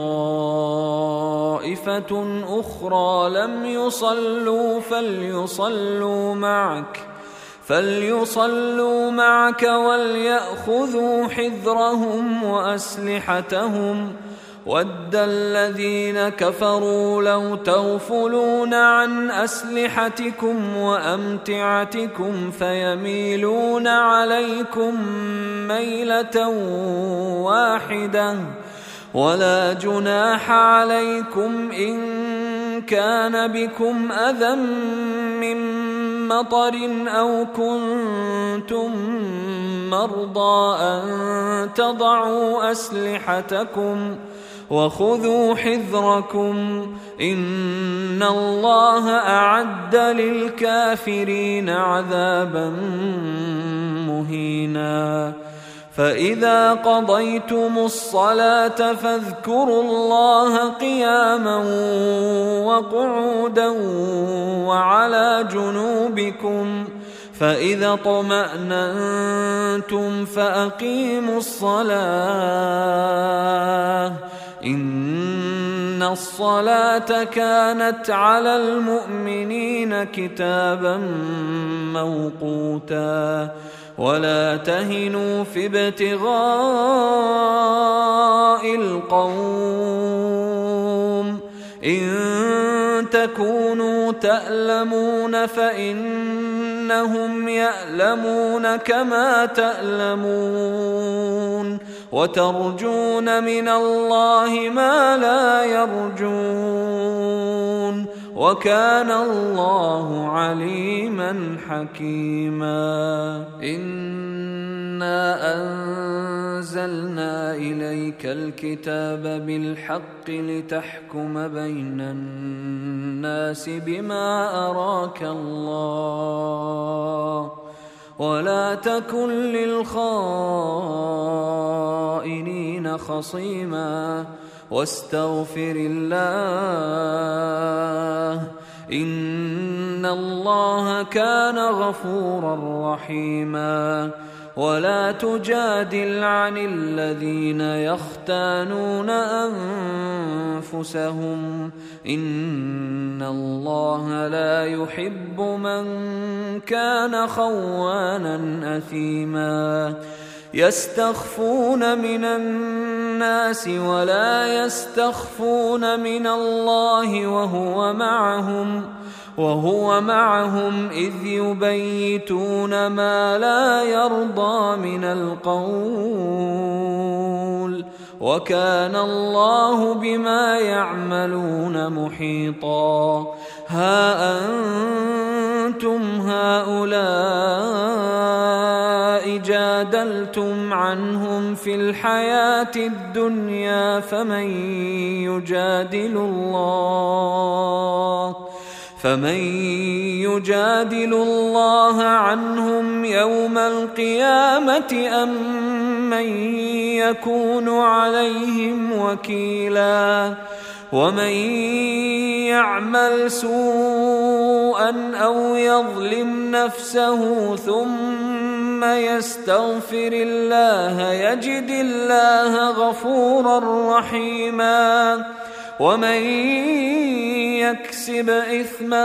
A: طائفة أخرى لم يصلوا فليصلوا معك فليصلوا معك وليأخذوا حذرهم وأسلحتهم. ود الذين كفروا لو تغفلون عن أسلحتكم وأمتعتكم فيميلون عليكم ميلة واحدة، ولا جناح عليكم إن كان بكم أذى من مطر أو كنتم مرضى أن تضعوا أسلحتكم وخذوا حذركم، إن الله أعد للكافرين عذابا مهينا. فإذا قضيتم الصلاة فاذكروا الله قياما وقعودا وعلى جنوبكم فإذا اطمأننتم فأقيموا الصلاة إن الصلاة كانت على المؤمنين كتابا موقوتا ولا تهنوا في ابتغاء القوم إن تكونوا تألمون فإنهم يألمون كما تألمون وترجون من الله ما لا يرجون وكان الله عليما حكيما إنا أنزلنا إليك الكتاب بالحق لتحكم بين الناس بما أراك الله ولا تكن للخائنين خصيما واستغفر الله إن الله كان غفورا رحيما ولا تجادل عن الذين يختانون أنفسهم إن الله لا يحب من كان خوانا أثيما يستخفون من الناس ولا يستخفون من الله وهو معهم وهو معهم إذ يبيتون ما لا يرضى من القول وكان الله بما يعملون محيطا ها أنتم هؤلاء جادلتم عنهم في الحياة الدنيا فمن يجادل الله فمن يجادل الله عنهم يوم القيامة أم من يكون عليهم وكيلا ومن يعمل سوءا أو يظلم نفسه ثم يستغفر الله يجد الله غفورا رحيما ومن يكسب إثما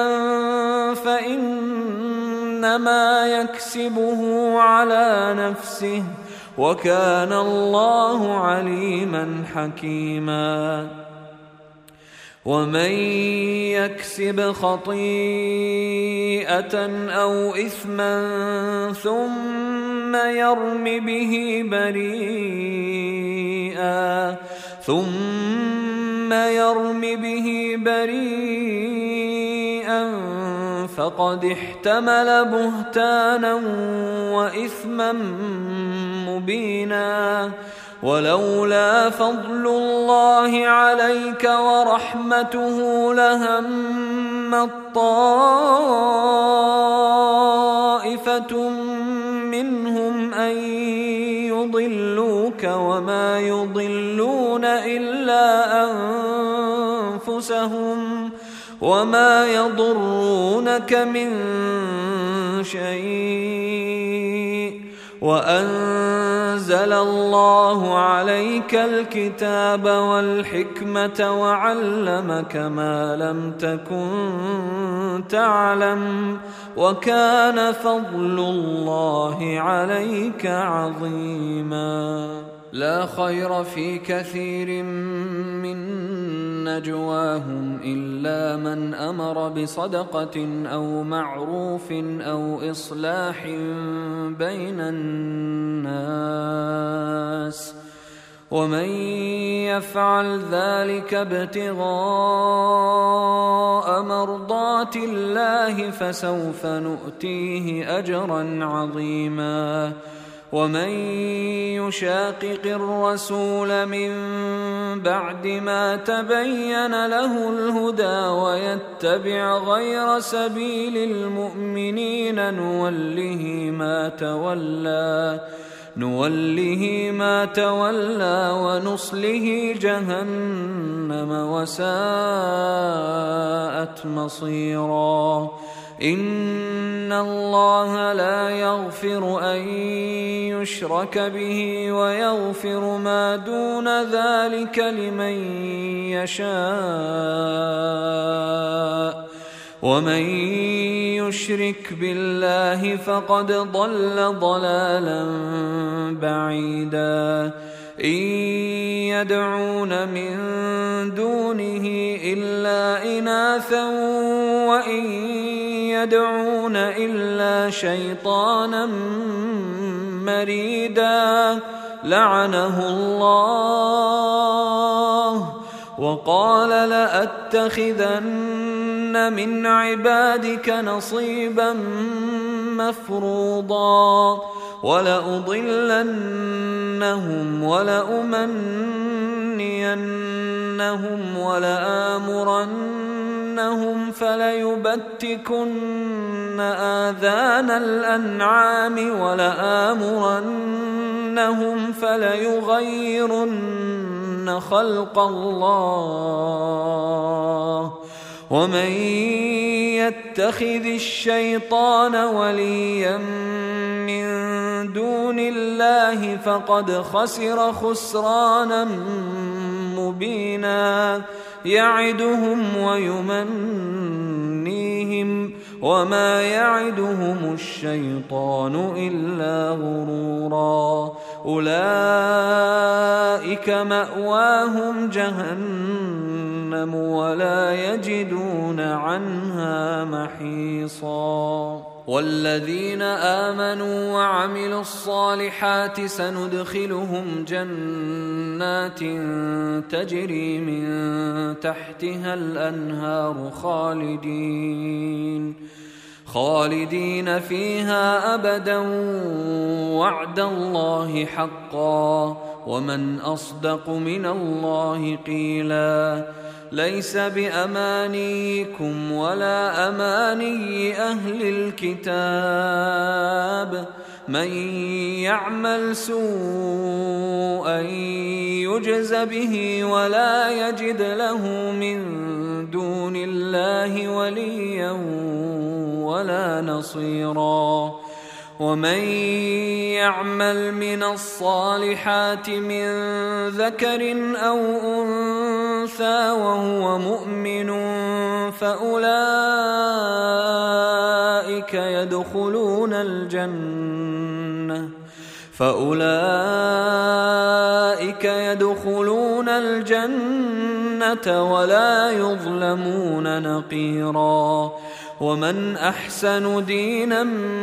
A: فإنما يكسبه على نفسه وكان الله عليما حكيما ومن يكسب خطيئة أو إثما ثم يرم به بريئا ثم يرم به بريئا فقد احتمل بهتانا وإثما مبينا ولولا فضل الله عليك ورحمته لهم طائفة منهم أن يضلوك وما يضلون إلا أنفسهم وما يضرونك من شيء وأنزل الله عليك الكتاب والحكمة وعلمك ما لم تكن تعلم وكان فضل الله عليك عظيما لا خير في كثير من نجواهم إلا من أمر بصدقة أو معروف أو إصلاح بين الناس ومن يفعل ذلك ابتغاء مرضات الله فسوف نؤتيه أجرا عظيما ومن يشاقق الرسول من بعد ما تبين له الهدى ويتبع غير سبيل المؤمنين نوله ما تولى نوله ما تولى ونصله جهنم وساءت مصيرا إن الله لا يغفر أن يشرك به ويغفر ما دون ذلك لمن يشاء ومن يشرك بالله فقد ضل ضلالا بعيدا إن يدعون من دونه إلا إناثا وإن يدعون إلا شيطانا مريدا لعنه الله وقال لأتخذن من عبادك نصيبا مفروضا ولأضلنهم ولأمنينهم ولآمرنهم فليبتكن آذان الأنعام ولآمرنهم فليغيرن خلق الله ومن يتخذ الشيطان وليا من دون الله فقد خسر خسرانا مبينا يعدهم ويمنيهم وما يعدهم الشيطان إلا غرورا أولئك مأواهم جهنم ولا يجدون عنها محيصا والذين آمنوا وعملوا الصالحات سندخلهم جنات تجري من تحتها الأنهار خالدين خالدين فيها أبدا وعد الله حقا ومن أصدق من الله قيلا ليس بأمانيكم ولا أماني أهل الكتاب من يعمل سوءا يجز به ولا يجد له من دون الله وليا ولا نصيرا ومن يعمل من الصالحات من ذكر أو أنثى وهو مؤمن فأولئك يدخلون الجنة فأولئك يدخلون الجنة ولا يظلمون نقيرا ومن أحسن دينا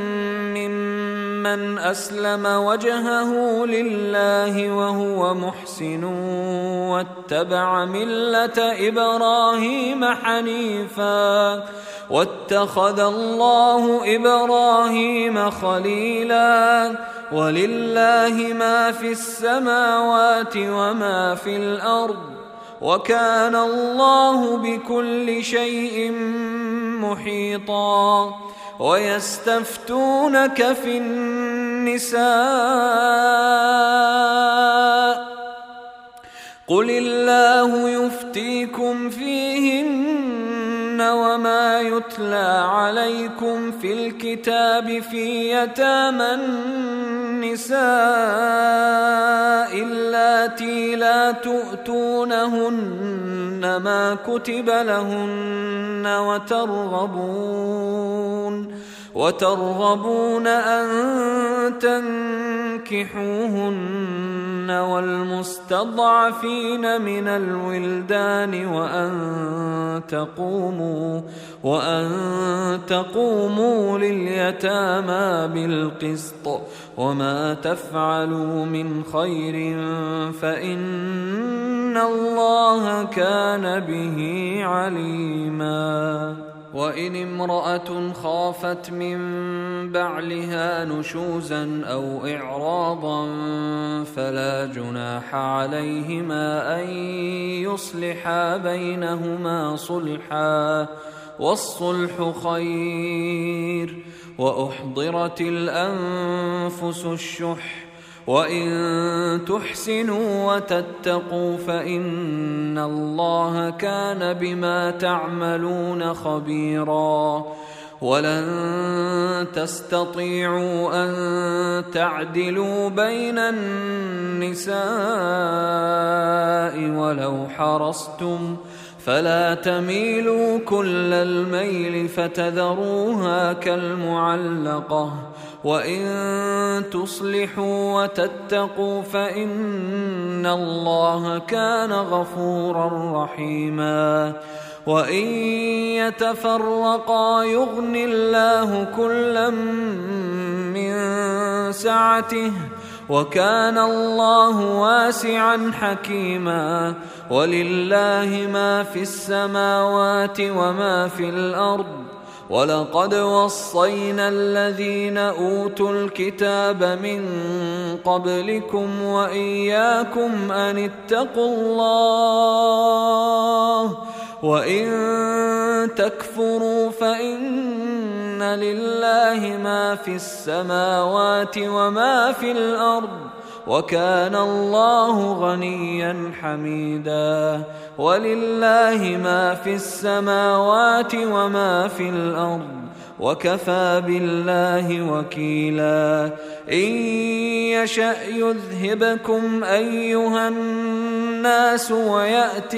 A: ممن أسلم وجهه لله وهو محسن واتبع ملة إبراهيم حنيفا واتخذ الله إبراهيم خليلا ولله ما في السماوات وما في الأرض وكان الله بكل شيء محيطا ويستفتونك في النساء قل الله يفتيكم فيهن وما يتلى عليكم في الكتاب في يتامى النساء اللاتي لا تؤتونهن ما كتب لهن وترغبون وترغبون أن تنكحوهن والمستضعفين من الولدان وأن تقوموا وأن تقوموا لليتامى بالقسط وما تفعلوا من خير فإن الله كان به عليما وإن امرأة خافت من بعلها نشوزا أو إعراضا فلا جناح عليهما أن يصلحا بينهما صلحا والصلح خير وأحضرت الأنفس الشح وإن تحسنوا وتتقوا فإن الله كان بما تعملون خبيرا ولن تستطيعوا أن تعدلوا بين النساء ولو حرصتم فلا تميلوا كل الميل فتذروها كالمعلقة وإن تصلحوا وتتقوا فإن الله كان غفورا رحيما وإن يتفرقا يغن الله كلا من سعته وكان الله واسعا حكيما ولله ما في السماوات وما في الأرض ولقد وصينا الذين أوتوا الكتاب من قبلكم وإياكم أن اتقوا الله وإن تكفروا فإن لله ما في السماوات وما في الأرض وكان الله غنيا حميدا ولله ما في السماوات وما في الأرض وكفى بالله وكيلا إن يشأ يذهبكم أيها الناس ويأت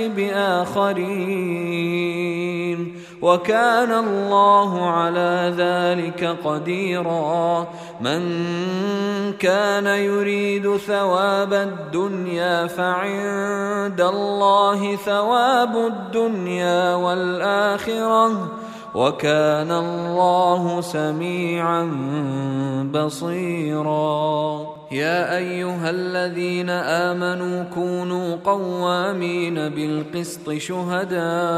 A: بآخرين وكان الله على ذلك قديرا من كان يريد ثواب الدنيا فعند الله ثواب الدنيا والآخرة وكان الله سميعا بصيرا يا أيها الذين آمنوا كونوا قوامين بالقسط شهداء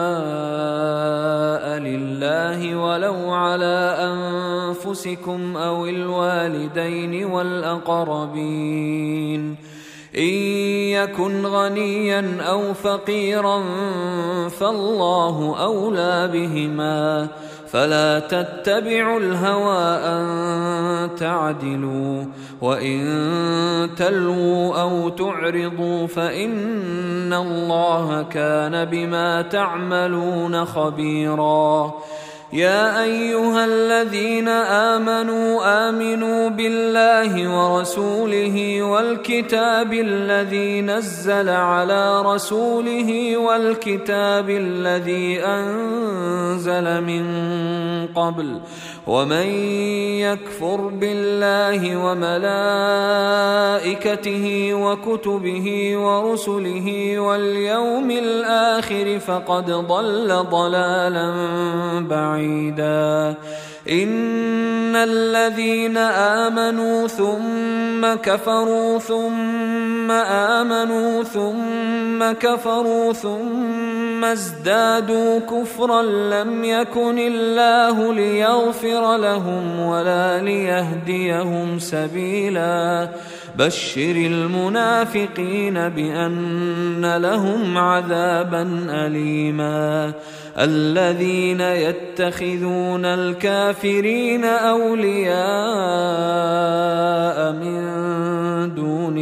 A: لله ولو على أنفسكم أو الوالدين والأقربين إن يكن غنيا أو فقيرا فالله أولى بهما فلا تتبعوا الهوى أن تعدلوا وإن تلووا أو تعرضوا فإن الله كان بما تعملون خبيرا يا أيها الذين آمنوا آمنوا بالله ورسوله والكتاب الذي نزل على رسوله والكتاب الذي أنزل من قبل ومن يكفر بالله وملائكته وكتبه ورسله واليوم الآخر فقد ضل ضلالا بعيدا إن الذين آمنوا ثم كفروا ثم آمنوا ثم كفروا ثم ازدادوا كفرا لم يكن الله ليغفر لهم ولا ليهديهم سبيلا بشر المنافقين بأن لهم عذابا أليما الذين يتخذون الكافرين أولياء من دون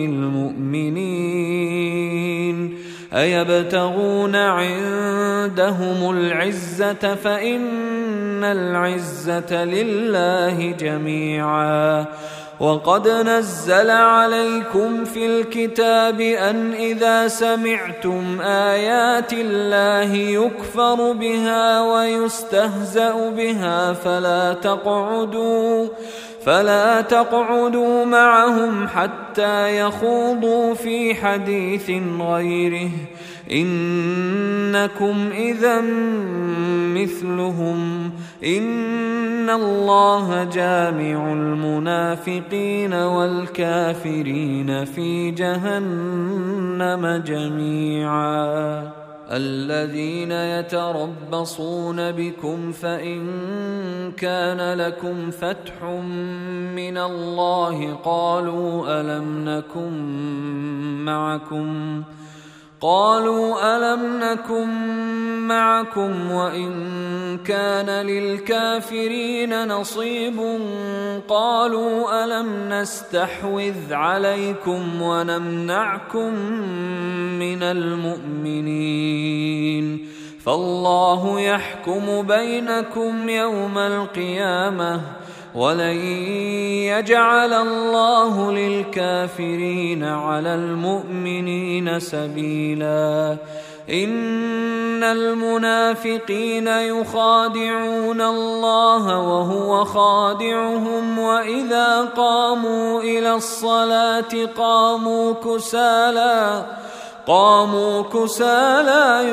A: المؤمنين أيبتغون عندهم العزة فإن العزة لله جميعا وقد نزل عليكم في الكتاب أن إذا سمعتم آيات الله يكفر بها ويستهزأ بها فلا تقعدوا فلا تقعدوا معهم حتى يخوضوا في حديث غيره إنكم إذا مثلهم إن الله جامع المنافقين والكافرين في جهنم جميعا الذين يتربصون بكم فإن كان لكم فتح من الله قالوا ألم نكن معكم قالوا ألم نكن معكم وإن كان للكافرين نصيب قالوا ألم نستحوذ عليكم ونمنعكم من المؤمنين فالله يحكم بينكم يوم القيامة ولن يجعل الله للكافرين على المؤمنين سبيلا إن المنافقين يخادعون الله وهو خادعهم وإذا قاموا إلى الصلاة قاموا كسالى قاموا كسالى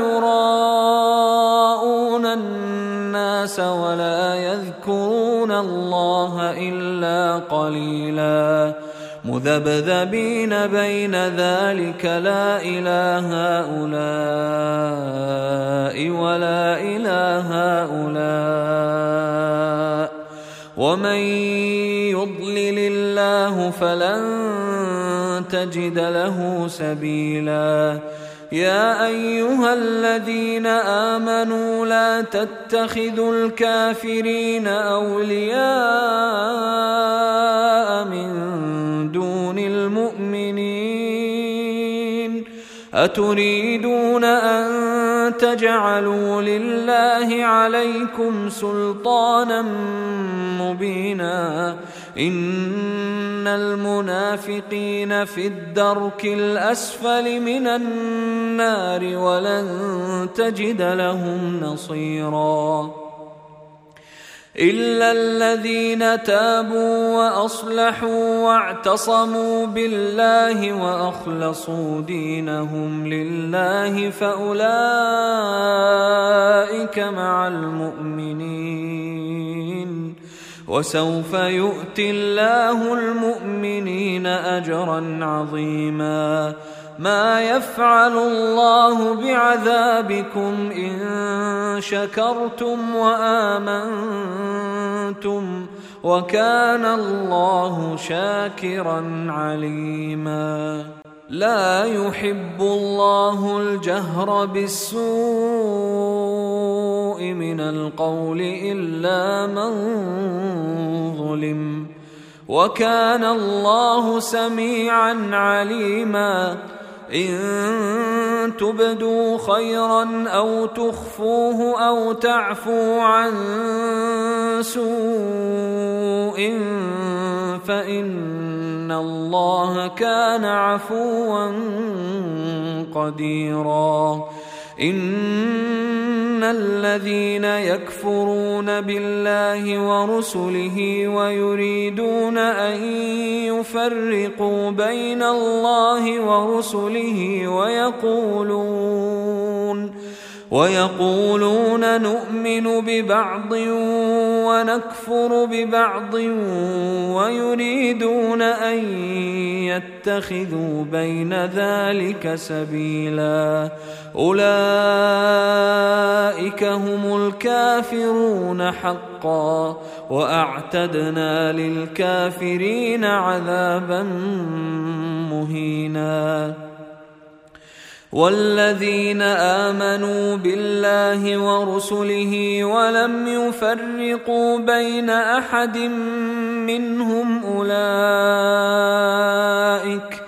A: يراءون الناس ولا يذكرون الله إلا قليلا مذبذبين بين ذلك لا إله هؤلاء ولا إله هؤلاء ومن يضلل الله فلن تجد له سبيلا يا أيها الذين آمنوا لا تتخذوا الكافرين أولياء من دون المؤمنين أتريدون أن تجعلوا لله عليكم سلطانا مبينا إن المنافقين في الدرك الأسفل من النار ولن تجد لهم نصيرا إلا الذين تابوا وأصلحوا واعتصموا بالله وأخلصوا دينهم لله فأولئك مع المؤمنين وسوف يؤتي الله المؤمنين أجرا عظيما ما يفعل الله بعذابكم إن شكرتم وآمنتم وكان الله شاكرا عليما لا يحب الله الجهر بالسوء من القول إلا من ظلم وكان الله سميعا عليما إن تبدوا خيرا أو تخفوه أو تعفوا عن سوء فإن الله كان عفوا قديرا إن الذين يكفرون بالله ورسله ويريدون أن يفرقوا بين الله ورسله ويقولون ويقولون نؤمن ببعض ونكفر ببعض ويريدون أن يتخذوا بين ذلك سبيلا أولئك هم الكافرون حقا وأعتدنا للكافرين عذابا مهينا والذين آمنوا بالله ورسله ولم يفرقوا بين أحد منهم أولئك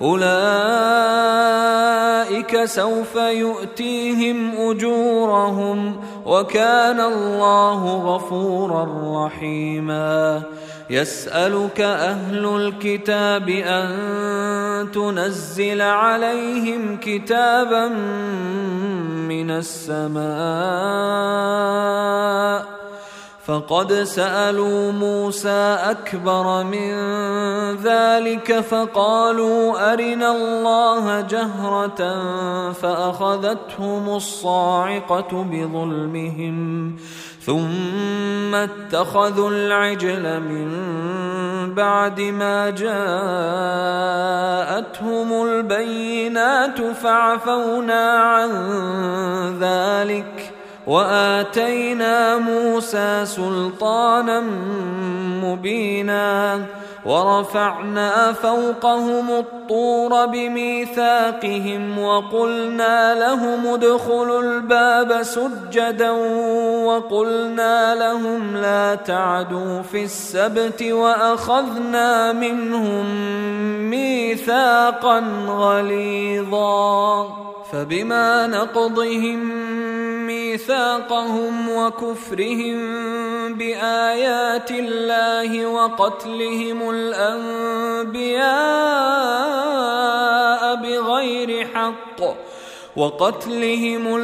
A: أولئك سوف يؤتيهم أجورهم وكان الله غفورا رحيما يسألك أهل الكتاب أن تنزل عليهم كتابا من السماء فقد سألوا موسى أكبر من ذلك فقالوا أرنا الله جهرة فأخذتهم الصاعقة بظلمهم ثم اتخذوا العجل من بعد ما جاءتهم البينات فعفونا عن ذلك وآتينا موسى سلطانا مبينا ورفعنا فوقهم الطور بميثاقهم وقلنا لهم ادخلوا الباب سجدا وقلنا لهم لا تعدوا في السبت وأخذنا منهم ميثاقا غليظا فبما نقضهم ميثاقهم وكفرهم بآيات الله وقتلهم الأنبياء بغير حق وقتلهم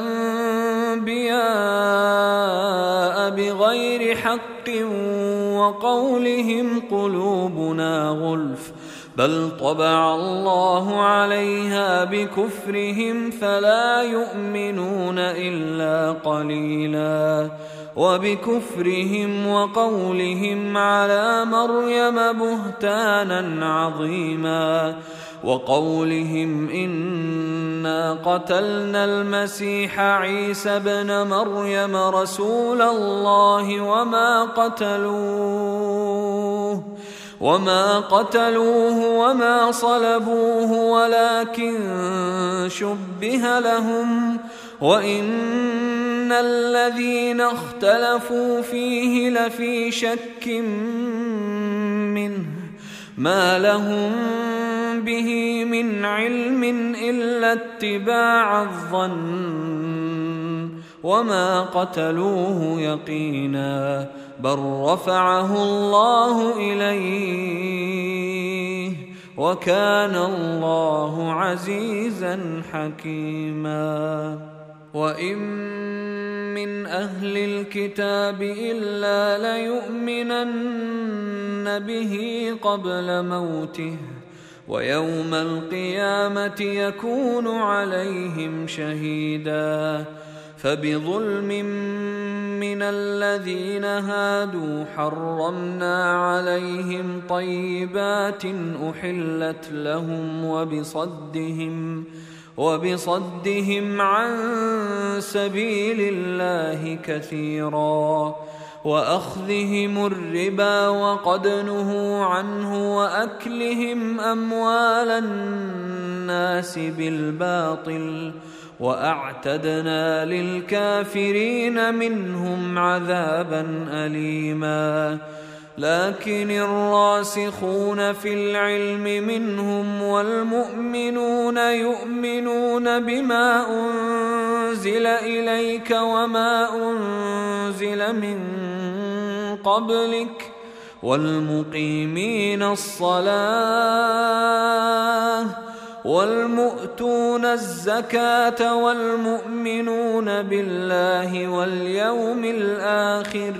A: الأنبياء بغير حق وقولهم قلوبنا غلف بل طبع الله عليها بكفرهم فلا يؤمنون إلا قليلا وبكفرهم وقولهم على مريم بهتانا عظيما وقولهم إنا قتلنا المسيح عيسى ابن مريم رسول الله وما قتلوه وما قتلوه وما صلبوه ولكن شبه لهم وإن الذين اختلفوا فيه لفي شك منه ما لهم به من علم إلا اتباع الظن وما قتلوه يقينا بل رفعه الله إليه وكان الله عزيزا حكيما وإن من أهل الكتاب إلا ليؤمنن به قبل موته ويوم القيامة يكون عليهم شهيدا فبظلم من الذين هادوا حرمنا عليهم طيبات أحلت لهم وبصدهم وبصدهم عن سبيل الله كثيرا وأخذهم الربا وقد نهوا عنه وأكلهم أموال الناس بالباطل وأعتدنا للكافرين منهم عذابا أليما لكن الراسخون في العلم منهم والمؤمنون يؤمنون بما أنزل إليك وما أنزل من قبلك والمقيمين الصلاة والمؤتون الزكاة والمؤمنون بالله واليوم الآخر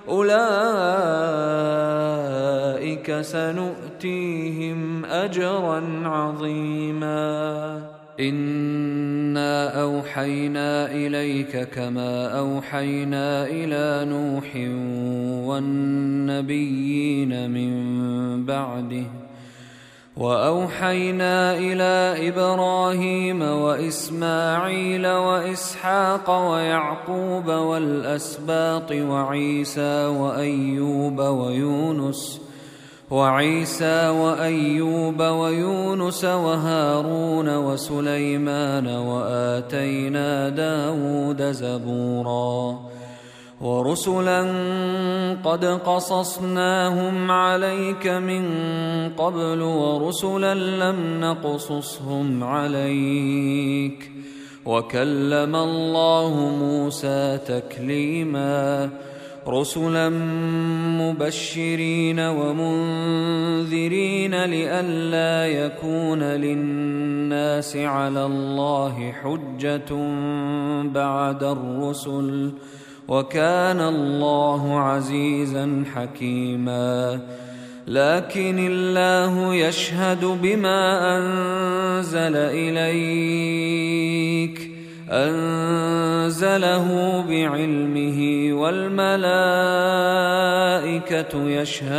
A: أولئك سنؤتيهم أجرا عظيما إنا أوحينا إليك كما أوحينا إلى نوح والنبيين من بعده وأوحينا إلى إبراهيم وإسماعيل وإسحاق ويعقوب والأسباط وعيسى وأيوب ويونس وعيسى وأيوب ويونس وهارون وسليمان وآتينا داود زبورا ورسلا قد قصصناهم عليك من قبل ورسلا لم نقصصهم عليك وكلم الله موسى تكليما رسلا مبشرين ومنذرين لئلا يكون للناس على الله حجة بعد الرسل وكان الله عزيزا حكيما لكن الله يشهد بما أنزل إليك أنزله بعلمه والملائكة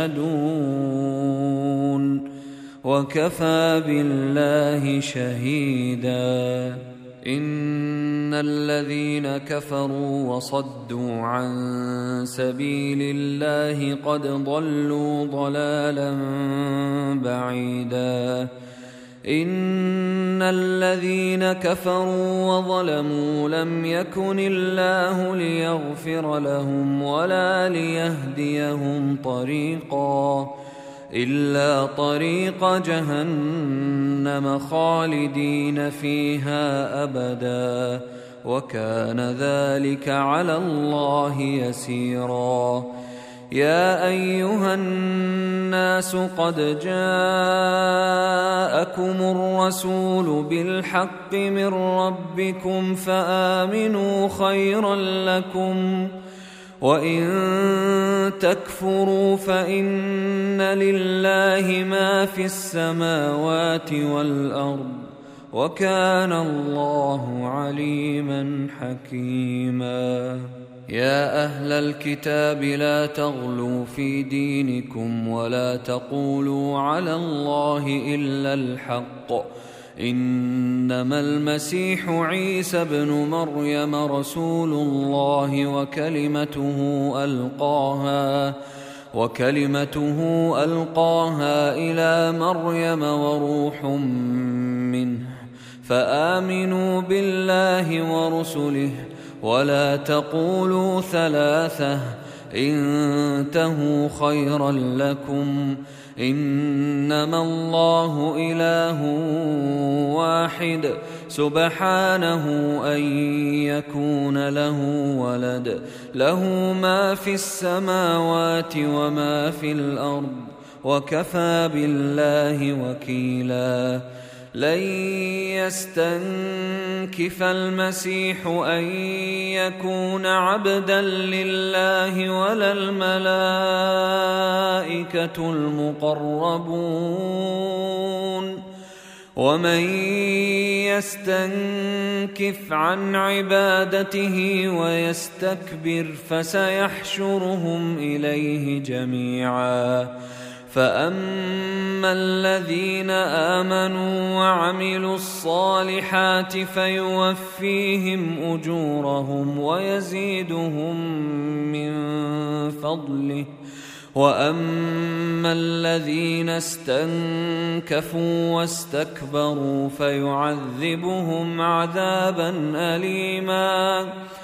A: يشهدون وكفى بالله شهيدا إن الذين كفروا وصدوا عن سبيل الله قد ضلوا ضلالا بعيدا إن الذين كفروا وظلموا لم يكن الله ليغفر لهم ولا ليهديهم طريقا إلا طريق جهنم خالدين فيها أبدا وكان ذلك على الله يسيرا. يا أيها الناس قد جاءكم الرسول بالحق من ربكم فآمنوا خيرا لكم، وإن تكفروا فإن لله ما في السماوات والأرض، وكان الله عليما حكيما. يا أهل الكتاب لا تغلوا في دينكم ولا تقولوا على الله إلا الحق، إنما المسيح عيسى ابن مريم رسول الله وكلمته ألقاها وكلمته ألقاها إلى مريم وروح منه، فآمنوا بالله ورسله ولا تقولوا ثلاثة، انتهوا خيرا لكم، إنما الله إله واحد سبحانه أن يكون له ولد، له ما في السماوات وما في الأرض، وكفى بالله وكيلا. لن يستنكف المسيح أن يكون عبدا لله ولا الملائكة المقربون، ومن يستنكف عن عبادته ويستكبر فسيحشرهم إليه جميعا. فأما الذين آمنوا وعملوا الصالحات فيوفيهم أجورهم ويزيدهم من فضله، وأما الذين استنكفوا واستكبروا فيعذبهم عذابا أليما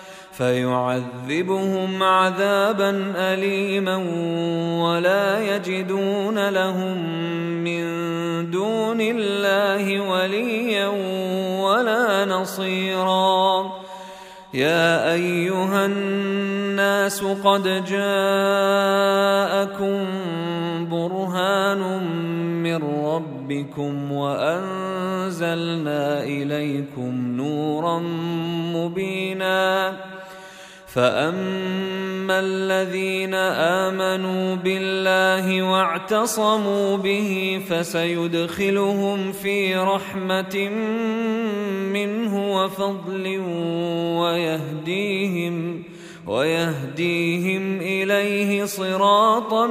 A: فيعذبهم عذابا أليما ولا يجدون لهم من دون الله وليا ولا نصيرا. يا أيها الناس قد جاءكم برهان من ربكم وأنزلنا إليكم نورا مبينا. فأما الذين آمنوا بالله واعتصموا به فسيدخلهم في رحمة منه وفضل ويهديهم, ويهديهم إليه صراطا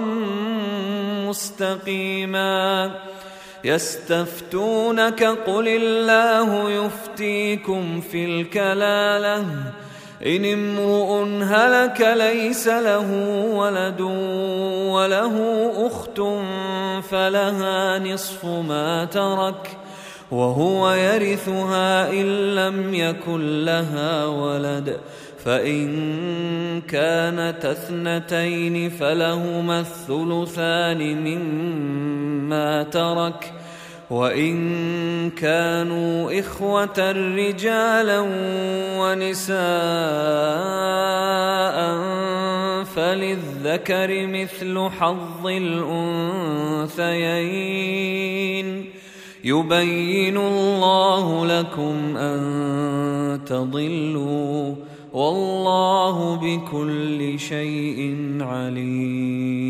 A: مستقيما. يستفتونك قل الله يفتيكم في الكلالة إن امرؤ هلك ليس له ولد وله أخت فلها نصف ما ترك وهو يرثها إن لم يكن لها ولد، فإن كانت اثنتين فلهما الثلثان مما ترك، وإن كانوا إخوة رجالا ونساء فللذكر مثل حظ الأنثيين. يبين الله لكم أن تضلوا والله بكل شيء عليم.